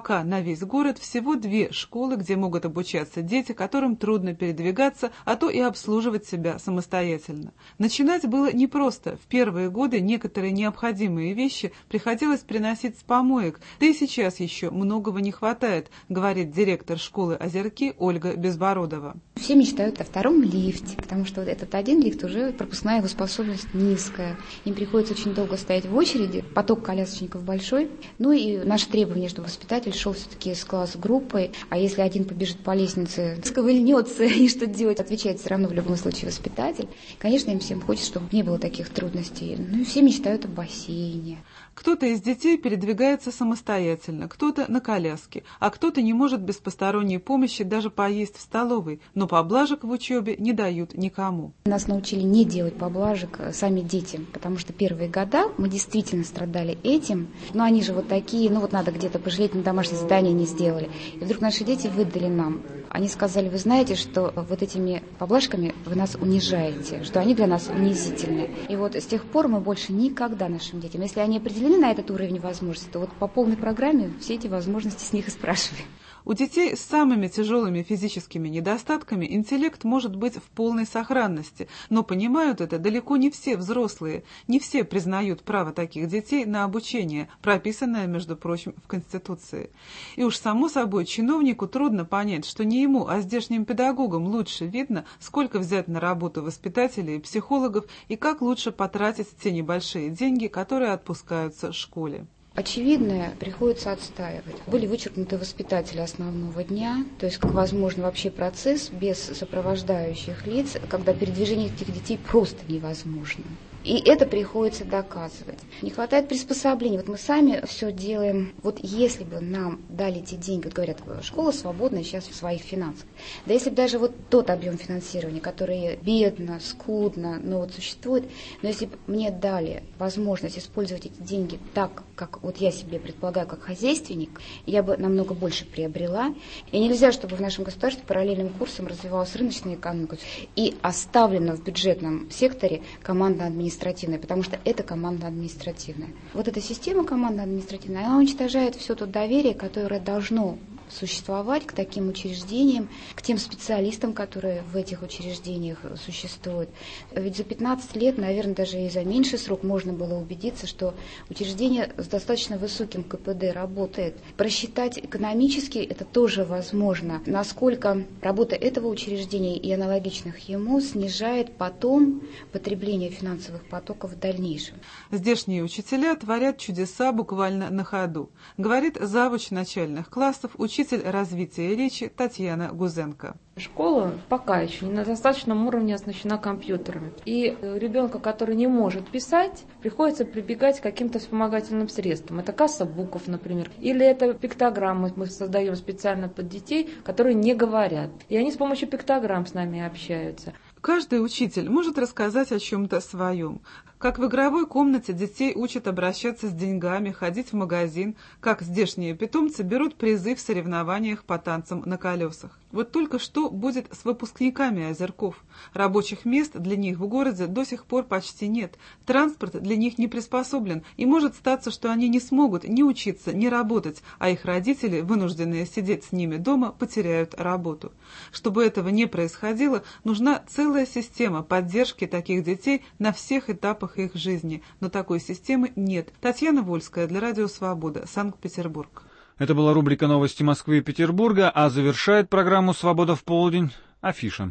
Speaker 10: весь город всего две школы, где могут обучаться дети, которым трудно передвигаться, а то и обслуживать себя самостоятельно. Начинать было непросто. В первые годы некоторые необходимые вещи приходилось приносить с помоек, да и сейчас еще многого не хватает, говорит директор школы «Озерки» Ольга Безбородова.
Speaker 11: Все мечтают о втором лифте, потому что вот этот один лифт уже пропускная его способность низкая. Им приходится очень долго стоять в очереди, поток колясочников большой. Ну и наше требование, чтобы воспитатель шел все-таки с класс-группой, а если один побежит по лестнице, сковыльнется и что делать, отвечает все равно в любом случае воспитатель. Конечно, им всем хочется, чтобы не было таких трудностей. Ну и все мечтают о бассейне.
Speaker 10: Кто-то из детей передвигается самостоятельно, кто-то на коляске, а кто-то не может без посторонней помощи даже поесть в столовой, но поблажек в учебе не дают никому.
Speaker 11: Нас научили не делать поблажек сами дети, потому что первые года мы действительно страдали этим, но они же вот такие, ну вот надо где-то пожалеть, на домашнее задание не сделали. И вдруг наши дети выдали нам. Они сказали: вы знаете, что вот этими поблажками вы нас унижаете, что они для нас унизительны. И вот с тех пор мы больше никогда нашим детям, если они определены на этот уровень возможностей, то вот по полной программе все эти возможности с них и спрашиваем.
Speaker 10: У детей с самыми тяжелыми физическими недостатками интеллект может быть в полной сохранности, но понимают это далеко не все взрослые. Не все признают право таких детей на обучение, прописанное, между прочим, в Конституции. И уж само собой чиновнику трудно понять, что не ему, а здешним педагогам лучше видно, сколько взять на работу воспитателей и психологов и как лучше потратить те небольшие деньги, которые отпускаются школе.
Speaker 11: Очевидное приходится отстаивать. Были вычеркнуты воспитатели основного дня, то есть как возможно вообще процесс без сопровождающих лиц, когда передвижение этих детей просто невозможно. И это приходится доказывать. Не хватает приспособлений. Вот мы сами все делаем. Вот если бы нам дали эти деньги, вот говорят, школа свободная сейчас в своих финансах. Да если бы даже вот тот объем финансирования, который бедно, скудно, но вот существует, но если бы мне дали возможность использовать эти деньги так, как вот я себе предполагаю, как хозяйственник, я бы намного больше приобрела. И нельзя, чтобы в нашем государстве параллельным курсом развивалась рыночная экономика и оставлена в бюджетном секторе команда администрации. Потому что это команда административная. Вот эта система командно-административная, она уничтожает все то доверие, которое должно существовать к таким учреждениям, к тем специалистам, которые в этих учреждениях существуют. Ведь за пятнадцать лет, наверное, даже и за меньший срок можно было убедиться, что учреждение с достаточно высоким ка пэ дэ работает. Просчитать экономически это тоже возможно, насколько работа этого учреждения и аналогичных ему снижает потом потребление финансовых потоков в дальнейшем.
Speaker 10: Здешние учителя творят чудеса буквально на ходу, говорит завуч начальных классов, учитель развития речи Татьяна Гузенко.
Speaker 12: Школа пока еще не на достаточном уровне оснащена компьютерами. И ребенка, который не может писать, приходится прибегать к каким-то вспомогательным средствам. Это касса букв, например. Или это пиктограммы мы создаем специально под детей, которые не говорят. И они с помощью пиктограмм с нами общаются.
Speaker 10: Каждый учитель может рассказать о чем-то своем. Как в игровой комнате детей учат обращаться с деньгами, ходить в магазин, как здешние питомцы берут призы в соревнованиях по танцам на колесах. Вот только что будет с выпускниками Озерков. Рабочих мест для них в городе до сих пор почти нет. Транспорт для них не приспособлен, и может статься, что они не смогут ни учиться, ни работать, а их родители, вынужденные сидеть с ними дома, потеряют работу. Чтобы этого не происходило, нужна целая система поддержки таких детей на всех этапах их жизни. Но такой системы нет. Татьяна Вольская для Радио Свобода, Санкт-Петербург.
Speaker 1: Это была рубрика «Новости Москвы и Петербурга», а завершает программу «Свобода в полдень» Афиша.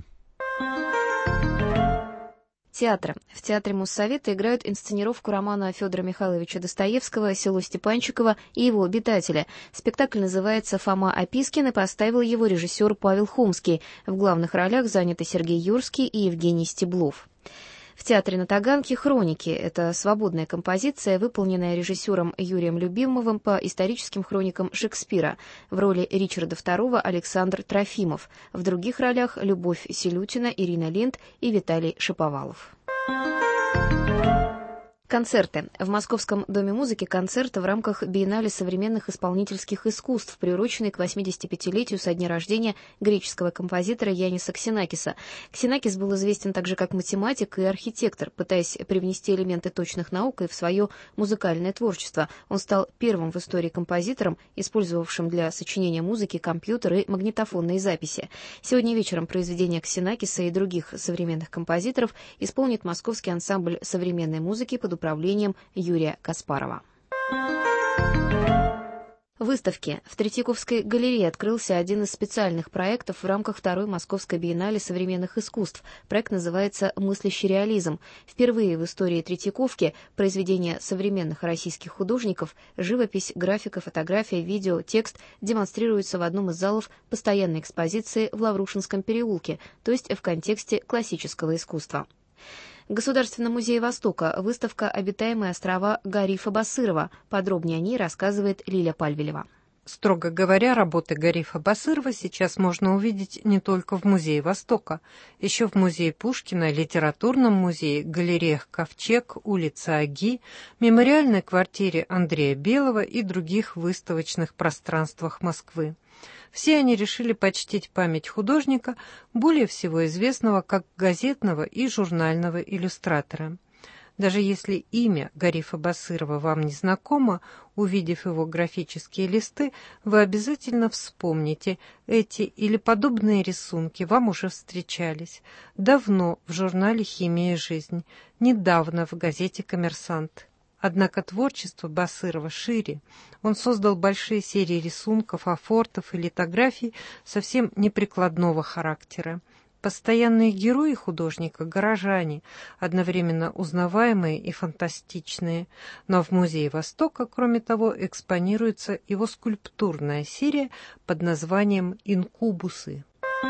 Speaker 13: Театр. В Театре Моссовета играют инсценировку романа Федора Михайловича Достоевского «Село Степанчиково» и его обитатели. Спектакль называется «Фома Опискин» и поставил его режиссер Павел Хомский. В главных ролях заняты Сергей Юрский и Евгений Стеблов. В Театре на Таганке «Хроники» — это свободная композиция, выполненная режиссером Юрием Любимовым по историческим хроникам Шекспира. В роли Ричарда второго Александр Трофимов. В других ролях Любовь Селютина, Ирина Линд и Виталий Шаповалов. Концерты. В Московском доме музыки концерт в рамках биеннале современных исполнительских искусств, приуроченный к восьмидесятипятилетию со дня рождения греческого композитора Яниса Ксенакиса. Ксенакис был известен также как математик и архитектор. Пытаясь привнести элементы точных наук и в свое музыкальное творчество, он стал первым в истории композитором, использовавшим для сочинения музыки компьютеры и магнитофонные записи. Сегодня вечером произведения Ксенакиса и других современных композиторов исполнит московский ансамбль современной музыки под управлением Юрия Каспарова. Выставки. В Третьяковской галерее открылся один из специальных проектов в рамках второй Московской биеннале современных искусств. Проект называется «Мыслящий реализм». Впервые в истории Третьяковки произведения современных российских художников, живопись, графика, фотография, видео, текст демонстрируются в одном из залов постоянной экспозиции в Лаврушинском переулке, то есть в контексте классического искусства. В Государственном музее Востока выставка «Обитаемые острова Гарифа Басырова». Подробнее о ней рассказывает Лиля Пальвелева.
Speaker 14: Строго говоря, работы Гарифа Басырова сейчас можно увидеть не только в Музее Востока. Еще в Музее Пушкина, Литературном музее, галереях «Ковчег», улица Аги, мемориальной квартире Андрея Белого и других выставочных пространствах Москвы. Все они решили почтить память художника, более всего известного как газетного и журнального иллюстратора. Даже если имя Гарифа Басырова вам не знакомо, увидев его графические листы, вы обязательно вспомните, эти или подобные рисунки вам уже встречались. Давно в журнале «Химия и жизнь», недавно в газете «Коммерсант». Однако творчество Басырова шире. Он создал большие серии рисунков, афортов и литографий совсем неприкладного характера. Постоянные герои художника – горожане, одновременно узнаваемые и фантастичные. Но в Музее Востока, кроме того, экспонируется его скульптурная серия под названием «Инкубусы».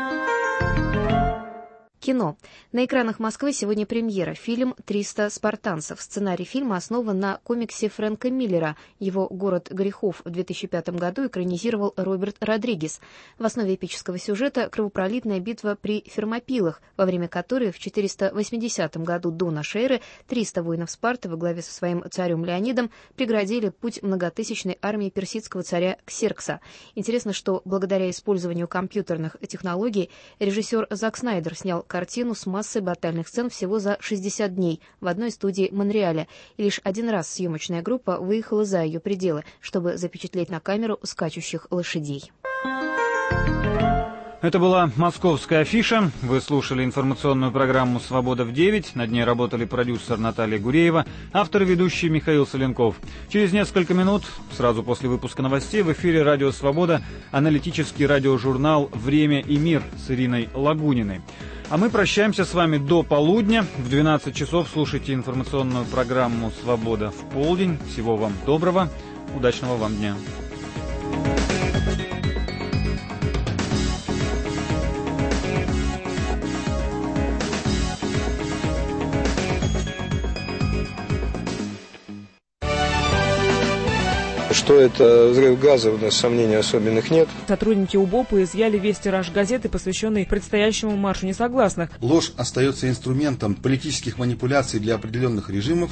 Speaker 13: Кино. На экранах Москвы сегодня премьера. Фильм «триста спартанцев». Сценарий фильма основан на комиксе Фрэнка Миллера. Его «Город грехов» в две тысячи пятом году экранизировал Роберт Родригес. В основе эпического сюжета кровопролитная битва при Фермопилах, во время которой в четыреста восьмидесятом году до нашей эры триста воинов Спарты во главе со своим царем Леонидом преградили путь многотысячной армии персидского царя Ксеркса. Интересно, что благодаря использованию компьютерных технологий режиссер Зак Снайдер снял картину с массой батальных сцен всего за шестьдесят дней в одной студии Монреаля, и лишь один раз съемочная группа выехала за ее пределы, чтобы запечатлеть на камеру скачущих лошадей.
Speaker 1: Это была «Московская афиша». Вы слушали информационную программу «Свобода в девять». Над ней работали продюсер Наталья Гуреева, автор и ведущий Михаил Соленков. Через несколько минут, сразу после выпуска новостей, в эфире «Радио Свобода» аналитический радиожурнал «Время и мир» с Ириной Лагуниной. А мы прощаемся с вами до полудня. В двенадцать часов слушайте информационную программу «Свобода в полдень». Всего вам доброго, удачного вам дня.
Speaker 15: Что это взрыв газа, у нас сомнений особенных нет.
Speaker 17: Сотрудники УБОПа изъяли весь тираж газеты, посвященный предстоящему маршу несогласных.
Speaker 18: Ложь остается инструментом политических манипуляций для определенных режимов.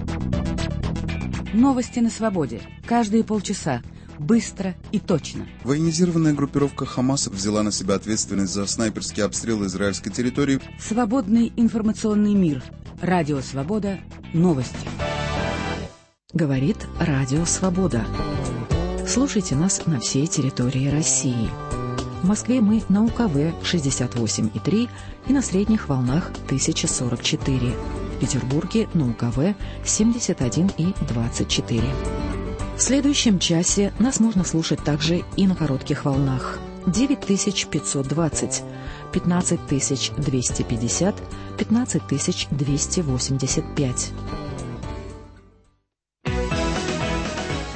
Speaker 19: Новости на свободе. Каждые полчаса. Быстро и точно.
Speaker 21: Военизированная группировка Хамас взяла на себя ответственность за снайперские обстрелы израильской территории.
Speaker 19: Свободный информационный мир. Радио Свобода. Новости.
Speaker 5: Говорит Радио Свобода. Слушайте нас на всей территории России. В Москве мы на УКВ шестьдесят восемь и три и на средних волнах тысяча сорок четыре. В Петербурге на УКВ семьдесят один и двадцать четыре. В следующем часе нас можно слушать также и на коротких волнах. девять тысяч пятьсот двадцать, пятнадцать тысяч двести пятьдесят, пятнадцать тысяч двести восемьдесят пять.